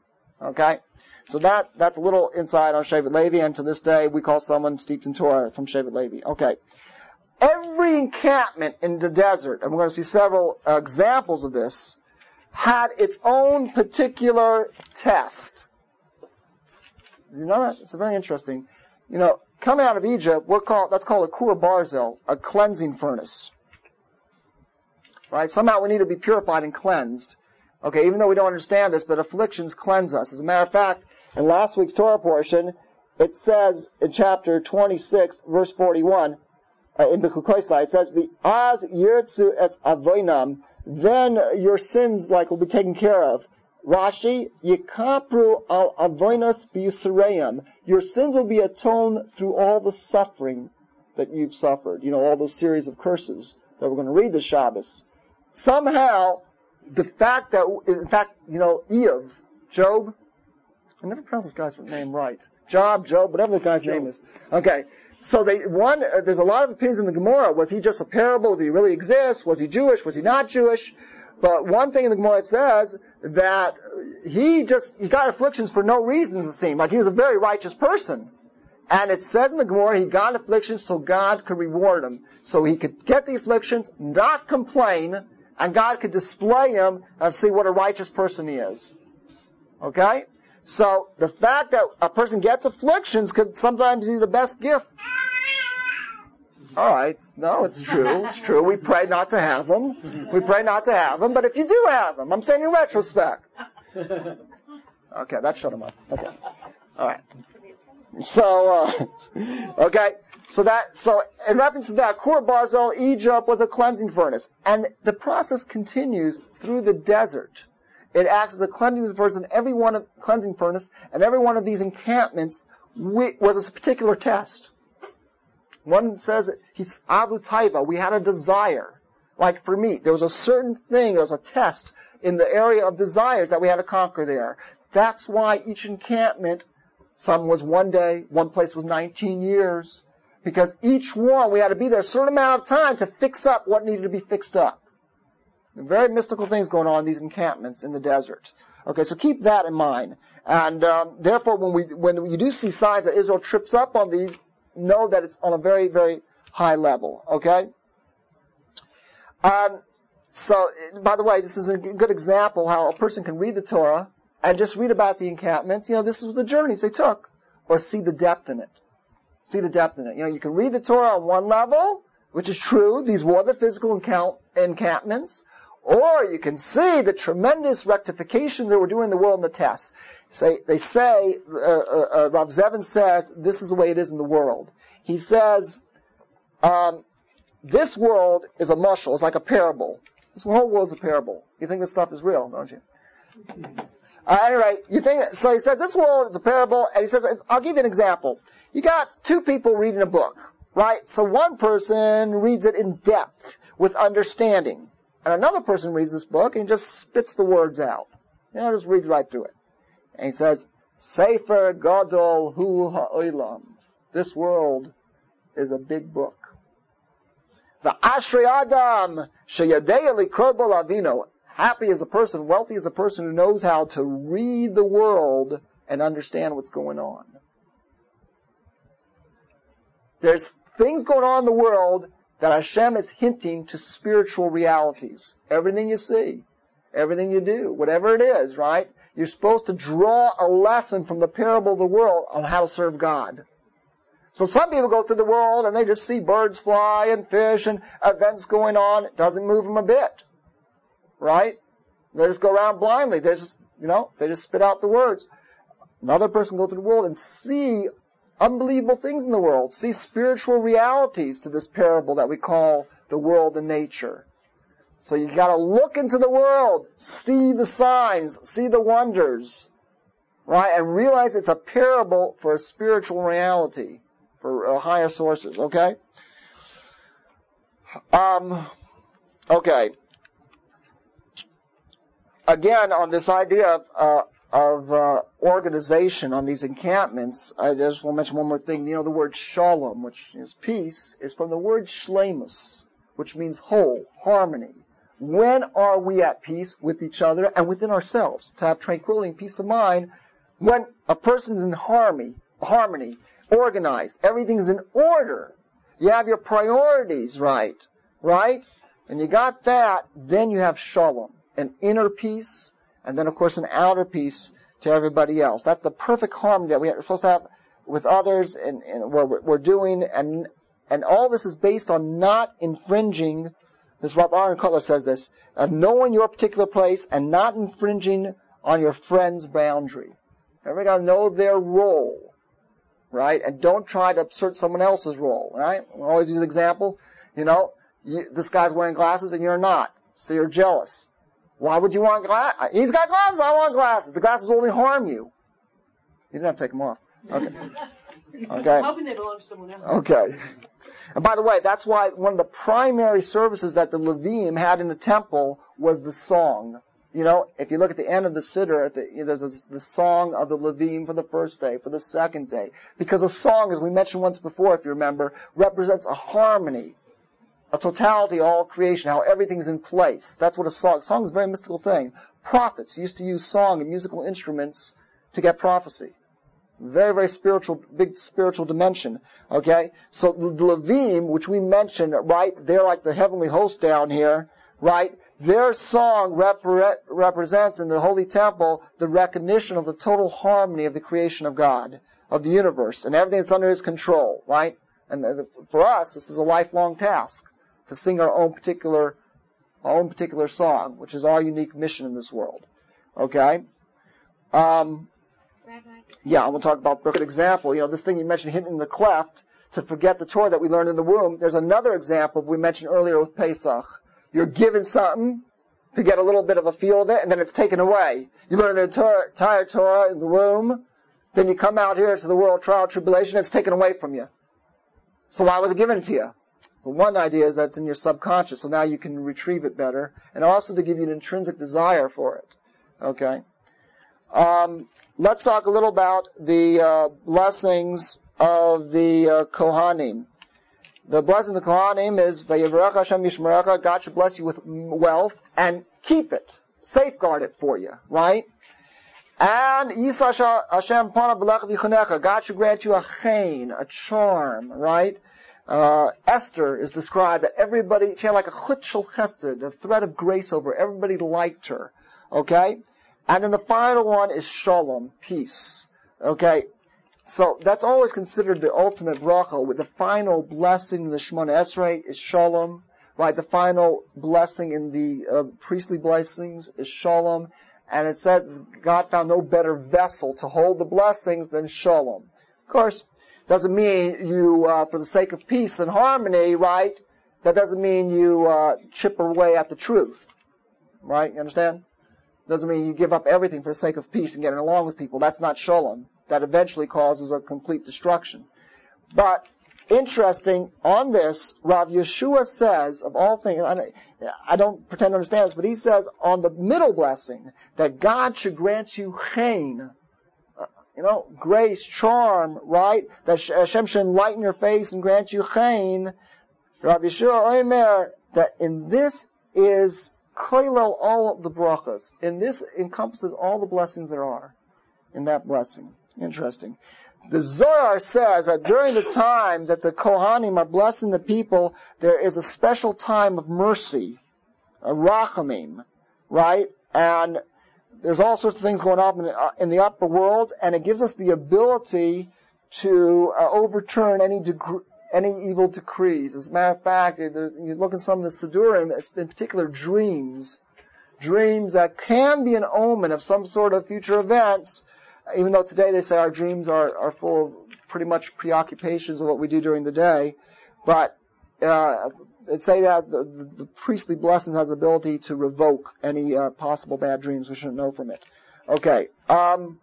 Okay? So that, that's a little insight on Shevet Levi, and to this day we call someone steeped in Torah from Shevet Levi. Okay. Every encampment in the desert, and we're going to see several uh, examples of this, had its own particular test. You know that? It's very interesting. You know, coming out of Egypt, we're called, that's called a Kur Barzel, a cleansing furnace. Right? Somehow we need to be purified and cleansed. Okay, even though we don't understand this, but afflictions cleanse us. As a matter of fact, in last week's Torah portion, it says in chapter twenty-six, verse forty-one, uh, in Bechukosai, it says, "Az yirtzu es avoinam," then your sins like will be taken care of. Rashi, yikapru al avoinas biyusareim. Your sins will be atoned through all the suffering that you've suffered. You know, all those series of curses that we're going to read this Shabbos. Somehow, the fact that, in fact, you know, Eov, Job, I never pronounce this guy's name right. Job, Job, whatever the guy's Job. name is. Okay. So they, one, uh, there's a lot of opinions in the Gemara. Was he just a parable? Did he really exist? Was he Jewish? Was he not Jewish? But one thing in the Gemara says that he just, he got afflictions for no reasons, it seemed. Like he was a very righteous person. And it says in the Gemara, he got afflictions so God could reward him. So he could get the afflictions, not complain, and God could display him and see what a righteous person he is. Okay? So the fact that a person gets afflictions could sometimes be the best gift. All right. No, it's true. It's true. We pray not to have them. We pray not to have them. But if you do have them, I'm saying in retrospect. Okay, that shut him up. Okay. All right. So, uh, okay. So that, so in reference to that, Kur Barzel, Egypt was a cleansing furnace. And the process continues through the desert. It acts as a cleansing furnace, and every one of cleansing furnace, and every one of these encampments was a particular test. One says he's Avu Taiva. We had a desire, like for meat. There was a certain thing. There was a test in the area of desires that we had to conquer there. That's why each encampment, some was one day, one place was nineteen years, because each one, we had to be there a certain amount of time to fix up what needed to be fixed up. Very mystical things going on in these encampments in the desert. Okay, so keep that in mind. And um, therefore, when we when you do see signs that Israel trips up on these, know that it's on a very, very high level. Okay? Um, so, by the way, this is a good example how a person can read the Torah and just read about the encampments. You know, this is the journeys they took, or see the depth in it. See the depth in it. You know, you can read the Torah on one level, which is true. These were the physical encount, encampments. Or you can see the tremendous rectification they were doing in the world in the tests. Say, they say, uh, uh, uh, Rav Zevin says, this is the way it is in the world. He says, um, this world is a mushal. It's like a parable. This whole world is a parable. You think this stuff is real, don't you? Uh, anyway, you think, so he said, this world is a parable, and he says, I'll give you an example. You got two people reading a book, right? So one person reads it in depth with understanding. And another person reads this book and just spits the words out. You know, just reads right through it. And he says, Sefer Gadol Hu Ha'olam. This world is a big book. The Ashrei Adam Sheyadei Likro Bo Lavino. Happy is the person, wealthy is the person who knows how to read the world and understand what's going on. There's things going on in the world that Hashem is hinting to spiritual realities. Everything you see, everything you do, whatever it is, right? You're supposed to draw a lesson from the parable of the world on how to serve God. So some people go through the world and they just see birds fly and fish and events going on. It doesn't move them a bit, right? They just go around blindly. They just, you know, they just spit out the words. Another person go through the world and see unbelievable things in the world, see spiritual realities to this parable that we call the world and nature. So you got to look into the world, see the signs, see the wonders, right, and realize it's a parable for a spiritual reality, for uh, higher sources. Okay. Um. Okay. Again, on this idea of uh, of uh, organization on these encampments, I just want to mention one more thing. You know, the word shalom, which is peace, is from the word shlemus, which means whole, harmony. When are we at peace with each other and within ourselves? To have tranquility and peace of mind. When a person's in harmony, harmony, organized, everything's in order. You have your priorities right, right? And you got that, then you have shalom, an inner peace, and then, of course, an outer peace to everybody else. That's the perfect harmony that we're supposed to have with others and, and what we're doing. And and all this is based on not infringing, this Rabbi Aaron Kotler says this, of knowing your particular place and not infringing on your friend's boundary. Everybody got to know their role, right? And don't try to assert someone else's role, right? We always use an example. You know, you, this guy's wearing glasses and you're not, so you're jealous. Why would you want glasses? He's got glasses, I want glasses. The glasses will only harm you. You didn't have to take them off. Okay. Okay. I'm hoping they belong to someone else. Okay. And by the way, that's why one of the primary services that the Levim had in the temple was the song. You know, if you look at the end of the Siddur, at the, you know, there's a, the song of the Levim for the first day, for the second day. Because a song, as we mentioned once before, if you remember, represents a harmony, a totality of all creation, how everything's in place. That's what a song, song is a very mystical thing. Prophets used to use song and musical instruments to get prophecy. Very, very spiritual, big spiritual dimension. Okay? So the Levim, which we mentioned, right, they're like the heavenly host down here, right? Their song repre- represents in the Holy Temple the recognition of the total harmony of the creation of God, of the universe, and everything that's under His control, right? And the, for us, this is a lifelong task, to sing our own particular, our own particular song, which is our unique mission in this world. Okay? Um, yeah, I'm going to talk about a good example. You know, this thing you mentioned, hidden in the cleft, to forget the Torah that we learned in the womb. There's another example we mentioned earlier with Pesach. You're given something to get a little bit of a feel of it, and then it's taken away. You learn the entire, entire Torah in the womb, then you come out here to the world trial, tribulation, it's taken away from you. So why was it given to you? Well, one idea is that it's in your subconscious, so now you can retrieve it better, and also to give you an intrinsic desire for it. Okay? Um, let's talk a little about the uh, blessings of the uh, Kohanim. The blessing of the Kohanim is, Vayivarech Hashem Yishmerecha, God should bless you with wealth and keep it, safeguard it for you, right? And Yisasha Hashem Pana B'lech V'Yichunecha, God should grant you a chen, a charm, right? Uh, Esther is described that everybody, she had like a chut shel chesed, a thread of grace over her. Everybody liked her, okay? And then the final one is shalom, peace, okay? So that's always considered the ultimate bracha. With the final blessing in the Shemona Esrei is shalom, right? The final blessing in the uh, priestly blessings is shalom. And it says God found no better vessel to hold the blessings than shalom. Of course, doesn't mean you, uh, for the sake of peace and harmony, right? That doesn't mean you uh, chip away at the truth, right? You understand? Doesn't mean you give up everything for the sake of peace and getting along with people. That's not shalom. That eventually causes a complete destruction. But interesting, on this, Rav Yeshua says, of all things, I don't pretend to understand this, but he says on the middle blessing, that God should grant you chen, you know, grace, charm, right? That Hashem should enlighten your face and grant you chen. Rav Yeshua Omer, that in this is koilel all the brachas. In this encompasses all the blessings there are in that blessing. Interesting. The Zohar says that during the time that the Kohanim are blessing the people, there is a special time of mercy, a rachamim, right? And there's all sorts of things going on in the, in the upper world, and it gives us the ability to uh, overturn any deg- any evil decrees. As a matter of fact, you look at some of the Sidurim, in particular dreams, dreams that can be an omen of some sort of future events. Even though today they say our dreams are, are full of pretty much preoccupations of what we do during the day, but uh, it say that the, the, the priestly blessings has the ability to revoke any uh, possible bad dreams we shouldn't know from it. Okay, um,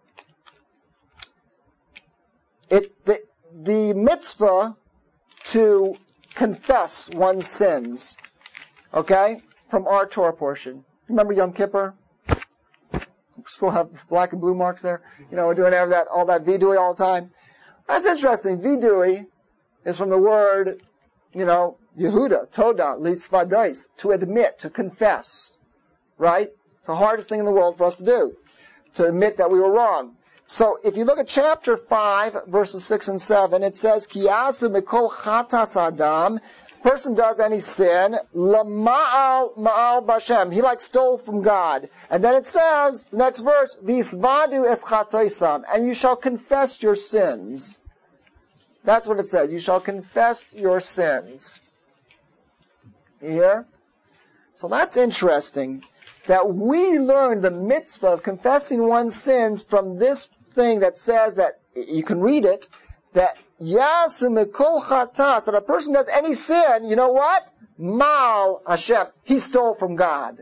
it's the the mitzvah to confess one's sins. Okay, from our Torah portion. Remember Yom Kippur? Still have black and blue marks there. You know, we're doing all that, all that vidui all the time. That's interesting. Vidui is from the word, you know, Yehuda, Toda, Litzvadais, to admit, to confess. Right? It's the hardest thing in the world for us to do. To admit that we were wrong. So, if you look at chapter five, verses six and seven, it says, Ki yasu mikol chatas adam, person does any sin, lama'al ma'al b'Hashem. He like stole from God. And then it says, the next verse, v'isvadu es chatoisam, and you shall confess your sins. That's what it says. You shall confess your sins. You hear? So that's interesting, that we learn the mitzvah of confessing one's sins from this thing that says that, you can read it, that Yasu mikol chatas, that a person does any sin, you know what? Mal Hashem. He stole from God.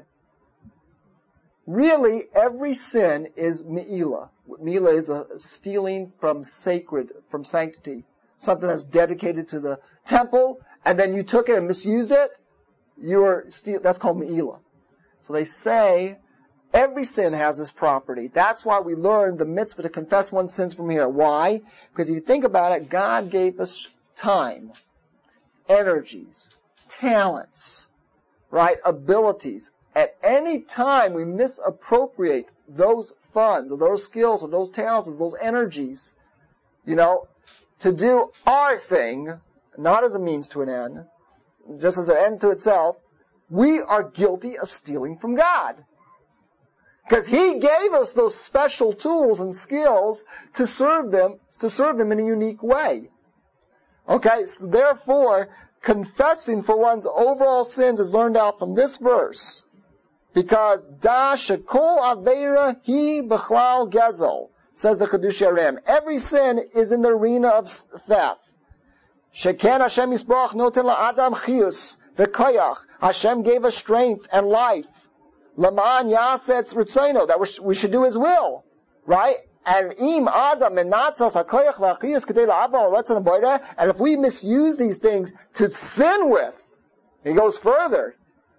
Really, every sin is me'ila. Me'ila is a stealing from sacred, from sanctity. Something that's dedicated to the temple, and then you took it and misused it, you were steal, that's called me'ila. So they say, every sin has this property. That's why we learn the mitzvah to confess one's sins from here. Why? Because if you think about it, God gave us time, energies, talents, right, abilities. At any time we misappropriate those funds or those skills or those talents or those energies, you know, to do our thing, not as a means to an end, just as an end to itself, we are guilty of stealing from God. Because He gave us those special tools and skills to serve them, to serve Him in a unique way. Okay, so therefore, confessing for one's overall sins is learned out from this verse. Because da shekol aveira hi b'chlal gezel, says the Chedush Aram. Every sin is in the arena of theft. Sheken Hashem Yisbarach noten la'adam chiyus v'koyach. Hashem gave us strength and life. Laman yasetz ritzono, that we should do His will, right? And im adam menatzas hakoyach v'achiyus k'dei la'avam l'retzon ha'boireh. And if we misuse these things to sin with, He goes further,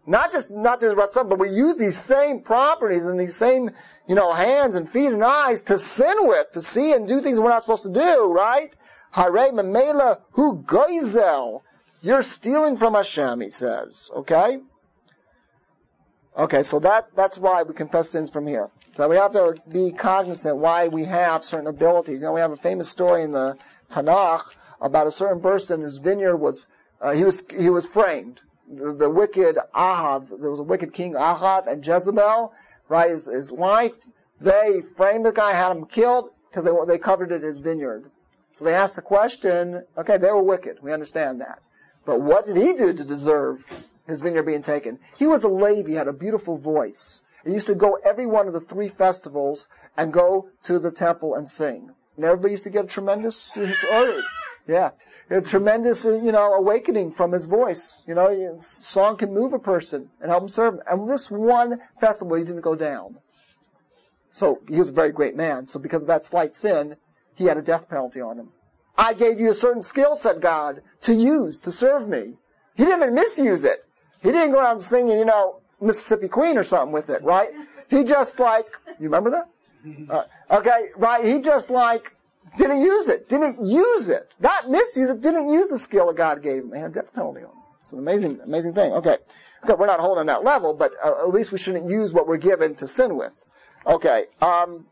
Not just, not just about something, but we use these same properties and these same, you know, hands and feet and eyes to sin with, to see and do things we're not supposed to do, right? Harei memela hu goizel. You're stealing from Hashem, he says. Okay? Okay, so that, that's why we confess sins from here. So we have to be cognizant why we have certain abilities. You know, we have a famous story in the Tanakh about a certain person whose vineyard was, uh, he was, he was framed. The, the wicked Ahab, there was a wicked king Ahab and Jezebel, right, his, his wife, they framed the guy, had him killed because they, they covered it his vineyard. So they asked the question, okay, they were wicked, we understand that. But what did he do to deserve his vineyard being taken? He was a Levi, he had a beautiful voice. He used to go every one of the three festivals and go to the temple and sing. And everybody used to get a tremendous, yeah, a tremendous, you know, awakening from his voice. You know, song can move a person and help him serve him. And this one festival, he didn't go down. So he was a very great man. So because of that slight sin, he had a death penalty on him. I gave you a certain skill set, God, to use, to serve me. He didn't even misuse it. He didn't go around singing, you know, Mississippi Queen or something with it, right? He just like, you remember that? Uh, okay, right, he just like, didn't use it, didn't use it. Not misuse it, didn't use the skill that God gave him. They had a death penalty on him. It's an amazing, amazing thing. Okay. Okay, we're not holding that level, but uh, at least we shouldn't use what we're given to sin with. Okay, um,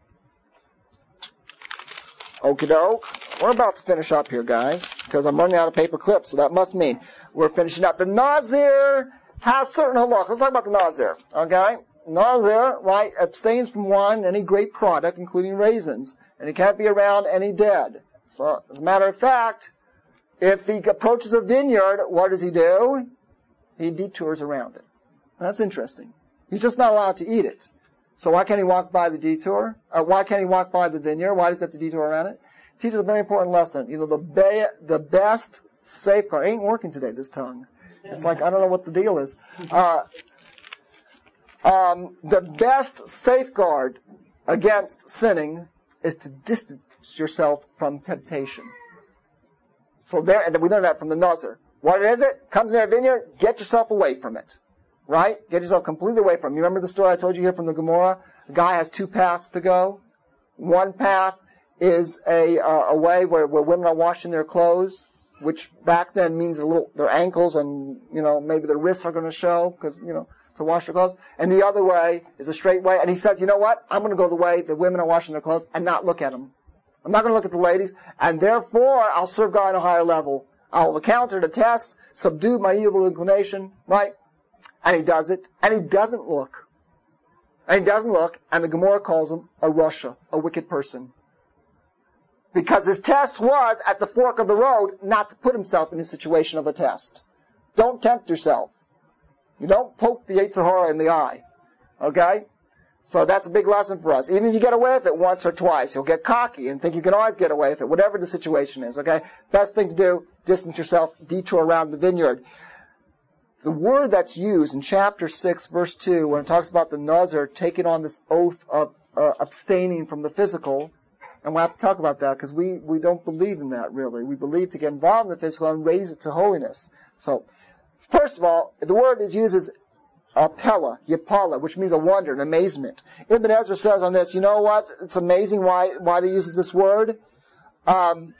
okie doke. We're about to finish up here, guys, because I'm running out of paper clips, so that must mean we're finishing up. The Nazir has certain halachas. Let's talk about the Nazir, okay? Nazir, right, abstains from wine and any grape product, including raisins, and he can't be around any dead. So, as a matter of fact, if he approaches a vineyard, what does he do? He detours around it. That's interesting. He's just not allowed to eat it. So why can't he walk by the detour? Uh, why can't he walk by the vineyard? Why does he have to detour around it? It teaches a very important lesson. You know, the be- the best safeguard, ain't working today, this tongue. It's like, I don't know what the deal is. Uh, um, the best safeguard against sinning is to distance yourself from temptation. So there, and we learn that from the Nazir. What is it? Comes in a vineyard, get yourself away from it. Right? Get yourself completely away from it. You remember the story I told you here from the Gemara? The guy has two paths to go. One path is a, uh, a way where, where women are washing their clothes, which back then means a little, their ankles and, you know, maybe their wrists are going to show, because, you know, to wash their clothes. And the other way is a straight way. And he says, you know what? I'm going to go the way the women are washing their clothes and not look at them. I'm not going to look at the ladies. And therefore, I'll serve God at a higher level. I'll encounter the tests, subdue my evil inclination, right? And he does it. And he doesn't look. And he doesn't look. And the Gemara calls him a Rasha, a wicked person. Because his test was, at the fork of the road, not to put himself in a situation of a test. Don't tempt yourself. You don't poke the Yetzer Hara in the eye. Okay? So that's a big lesson for us. Even if you get away with it once or twice, you'll get cocky and think you can always get away with it, whatever the situation is. Okay? Best thing to do, distance yourself, detour around the vineyard. The word that's used in chapter six, verse two, when it talks about the Nazir taking on this oath of uh, abstaining from the physical, and we'll have to talk about that because we, we don't believe in that really. We believe to get involved in the physical and raise it to holiness. So, first of all, the word is used as apella, yapala, which means a wonder, an amazement. Ibn Ezra says on this, you know what? It's amazing why why they uses this word. Um,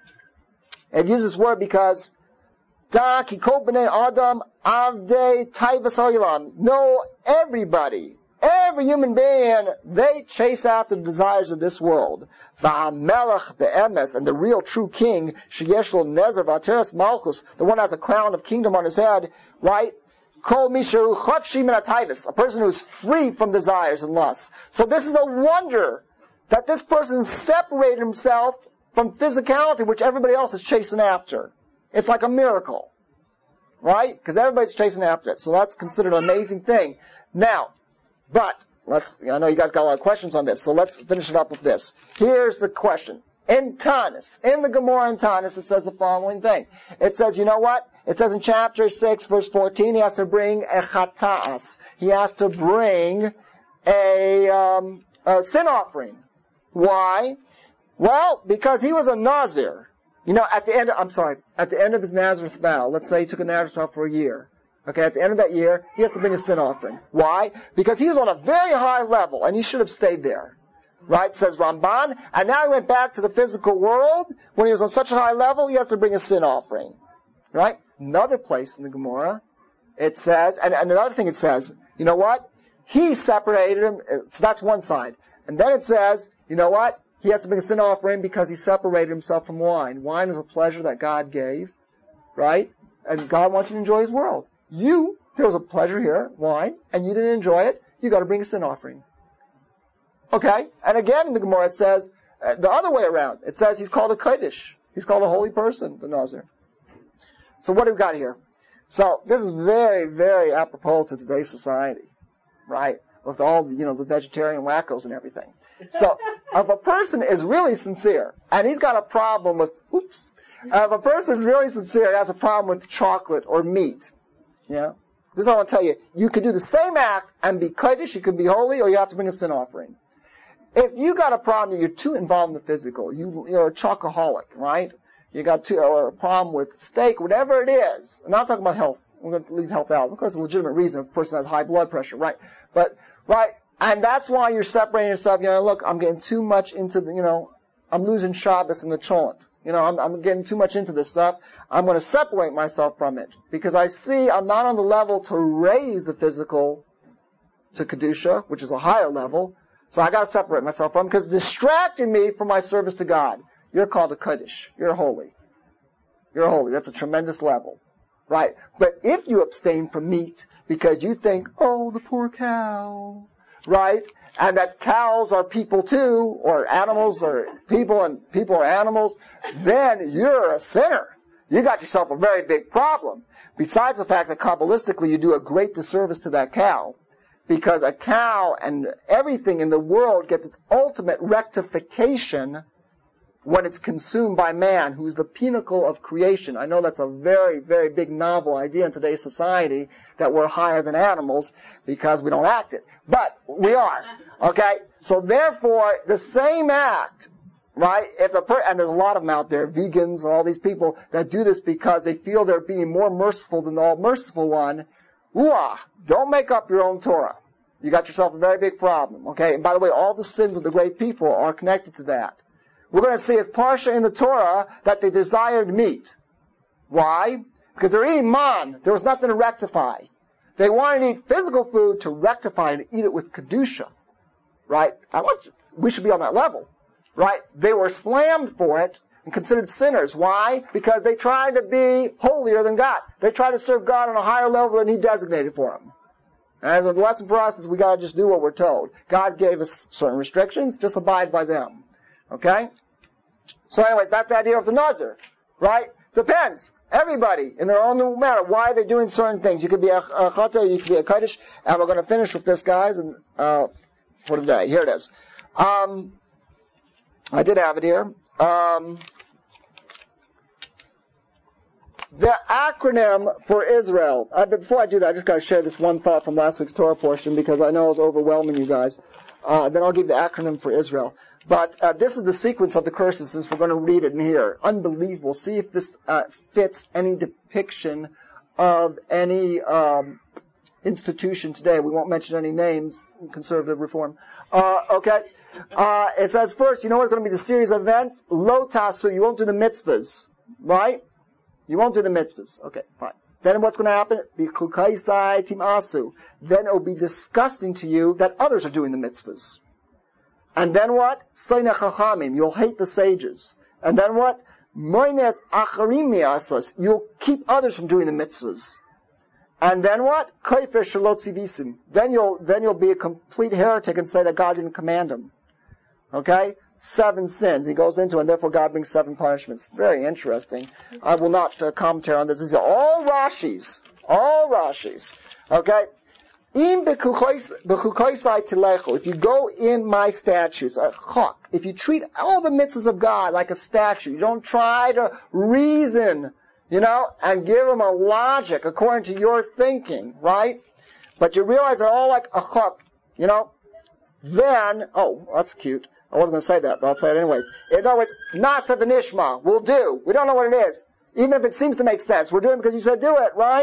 it uses this word because da ki kol bnei adam avdei taivas ha'olam. No, everybody. Every human being, they chase after the desires of this world. V'hamelech be'emes, and the real true king, sheyesh lo nezer v'ateres malchus, the one who has a crown of kingdom on his head, right? Kol mishu chotshi min ha'taivos, a person who is free from desires and lusts. So this is a wonder that this person separated himself from physicality, which everybody else is chasing after. It's like a miracle, right? Because everybody's chasing after it. So that's considered an amazing thing. Now, but, let's, I know you guys got a lot of questions on this, so let's finish it up with this. Here's the question. In Tanis, in the Gemara in Tanis, it says the following thing. It says, you know what? It says in chapter six, verse fourteen, he has to bring a chata'as. He has to bring a, um, a sin offering. Why? Well, because he was a Nazir. You know, at the end, I'm sorry, at the end of his Nazareth vow, let's say he took a Nazareth vow for a year. Okay, at the end of that year, he has to bring a sin offering. Why? Because he was on a very high level, and he should have stayed there. Right, says Ramban. And now he went back to the physical world. When he was on such a high level, he has to bring a sin offering. Right? Another place in the Gemara, it says, and, and another thing it says, you know what? He separated him, so that's one side. And then it says, you know what? He has to bring a sin offering because he separated himself from wine. Wine is a pleasure that God gave. Right? And God wants you to enjoy his world. You, there was a pleasure here, wine, and you didn't enjoy it, you got to bring a sin offering. Okay, and again in the Gemara it says, uh, the other way around, it says he's called a Kaddish. He's called a holy person, the Nazir. So what do we got here? So this is very, very apropos to today's society, right? With all the, you know, the vegetarian wackos and everything. So if a person is really sincere, and he's got a problem with, oops, if a person is really sincere and has a problem with chocolate or meat, yeah, this is what I want to tell you. You could do the same act and be Kaddish, you could be holy, or you have to bring a sin offering. If you got a problem, you're too involved in the physical, you, you're a chocoholic, right? You got too, or a problem with steak, whatever it is. I'm not talking about health. We're going to leave health out. Of course, it's a legitimate reason if a person has high blood pressure, right? But, right, and that's why you're separating yourself. You know, look, I'm getting too much into the, you know, I'm losing Shabbos in the cholent. You know, I'm, I'm getting too much into this stuff. I'm going to separate myself from it. Because I see I'm not on the level to raise the physical to Kedusha, which is a higher level. So I got to separate myself from it because it's distracting me from my service to God. You're called a Kaddish. You're holy. You're holy. That's a tremendous level. Right? But if you abstain from meat because you think, oh, the poor cow, right? And that cows are people too, or animals are people and people are animals, then you're a sinner. You got yourself a very big problem. Besides the fact that Kabbalistically you do a great disservice to that cow. Because a cow and everything in the world gets its ultimate rectification when it's consumed by man, who's the pinnacle of creation. I know that's a very, very big novel idea in today's society, that we're higher than animals because we don't act it. But we are. Okay? So therefore, the same act, right? If a per- and there's a lot of them out there, vegans and all these people that do this because they feel they're being more merciful than the all-merciful one. Ooh-ah, don't make up your own Torah. You got yourself a very big problem, okay? And by the way, all the sins of the great people are connected to that. We're going to see it's Parsha in the Torah that they desired meat. Why? Because they're eating man. There was nothing to rectify. They wanted to eat physical food to rectify and eat it with Kedusha. Right? I want you, we should be on that level. Right? They were slammed for it and considered sinners. Why? Because they tried to be holier than God. They tried to serve God on a higher level than He designated for them. And the lesson for us is we gotta just do what we're told. God gave us certain restrictions, just abide by them. Okay? So anyways, that's the idea of the Nazir. Right? Depends. Everybody, in their own, no matter why they're doing certain things. You could be a, a Chata, you could be a Kaddish, and we're gonna finish with this, guys, and, uh, for the day. Here it is. Um, I did have it here. Um, The acronym for Israel. Uh, but before I do that, I just got to share this one thought from last week's Torah portion because I know it's overwhelming you guys. Uh, then I'll give the acronym for Israel. But uh, this is the sequence of the curses since we're going to read it in here. Unbelievable. See if this uh, fits any depiction of any um, institution today. We won't mention any names, conservative reform. Uh, okay. Uh, it says first, you know what's going to be the series of events? Lo tasu, you won't do the mitzvahs. Right? You won't do the mitzvahs. Okay, fine. Then what's going to happen? Then it will be disgusting to you that others are doing the mitzvahs. And then what? You'll hate the sages. And then what? You'll keep others from doing the mitzvahs. And then what? Then you'll, then you'll be a complete heretic and say that God didn't command them. Okay? Seven sins he goes into, and therefore God brings seven punishments. Very interesting. I will not uh, commentate on this. These are all Rashis. All Rashis. Okay? If you go in my statutes, a chok, if you treat all the mitzvahs of God like a statute, you don't try to reason, you know, and give them a logic according to your thinking, right? But you realize they're all like a chok, you know, then, oh, that's cute. I wasn't going to say that, but I'll say it anyways. In other words, Nasa v'nishma, we'll do. We don't know what it is. Even if it seems to make sense. We're doing it because you said do it, right?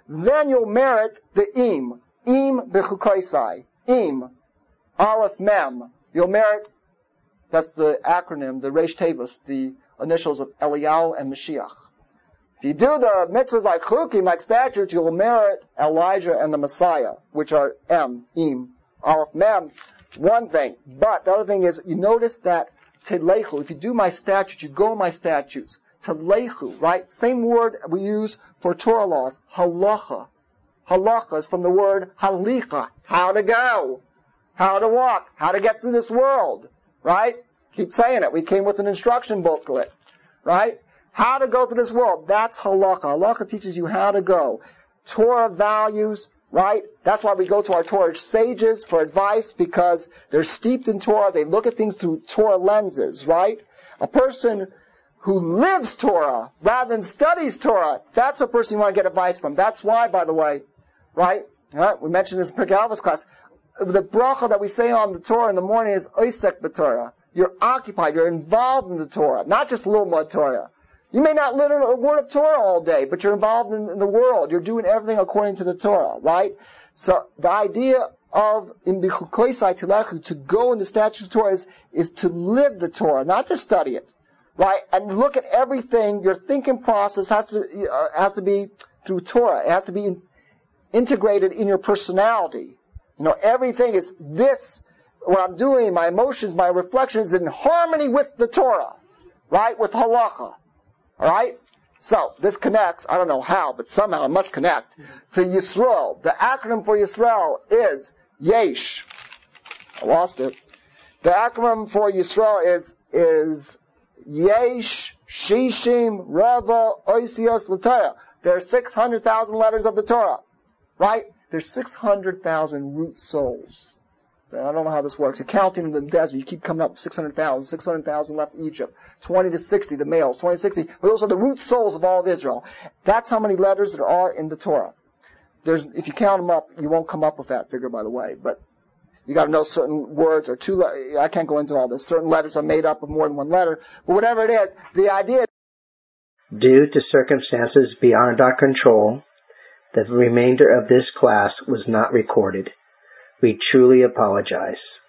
then you'll merit the im. Im b'chukoisai. Im. Aleph Mem. You'll merit, that's the acronym, the Reish Tevos, the initials of Eliyahu and Mashiach. If you do the mitzvahs like chukim, like statutes, you'll merit Elijah and the Messiah, which are M, Im, Aleph Mem. One thing. But the other thing is, you notice that Telechu, if you do my statutes, you go in my statutes. Telechu, right? Same word we use for Torah laws. Halacha. Halacha is from the word halicha. How to go. How to walk. How to get through this world. Right? Keep saying it. We came with an instruction booklet. Right? How to go through this world. That's halacha. Halacha teaches you how to go. Torah values, right? That's why we go to our Torah sages for advice, because they're steeped in Torah. They look at things through Torah lenses, right? A person who lives Torah rather than studies Torah, that's a person you want to get advice from. That's why, by the way, right? right? We mentioned this in Pirkei Avos class. The bracha that we say on the Torah in the morning is Oisek b'Torah. You're occupied. You're involved in the Torah, not just Lilmud Torah. You may not learn a word of Torah all day, but you're involved in, in the world. You're doing everything according to the Torah, right? So the idea of in bichukoisai tilechu, to go in the statutes of Torah, is, is to live the Torah, not to study it, right? And look at everything. Your thinking process has to uh, has to be through Torah. It has to be in, integrated in your personality. You know, everything is this. What I'm doing, my emotions, my reflections, in harmony with the Torah, right? With halacha. Alright? So, this connects, I don't know how, but somehow it must connect to Yisrael. The acronym for Yisrael is Yesh. I lost it. The acronym for Yisrael is, is Yesh, Shishim, Rava, Oisios, L'Torah. There are six hundred thousand letters of the Torah. Right? There's six hundred thousand root souls. I don't know how this works. You're counting in the desert. You keep coming up six hundred thousand. six hundred thousand left Egypt. twenty to sixty, the males. twenty to sixty. But those are the root souls of all of Israel. That's how many letters there are in the Torah. There's, if you count them up, you won't come up with that figure, by the way. But you got to know certain words or two. Le- I can't go into all this. Certain letters are made up of more than one letter. But whatever it is, the idea. Due to circumstances beyond our control, the remainder of this class was not recorded. We truly apologize.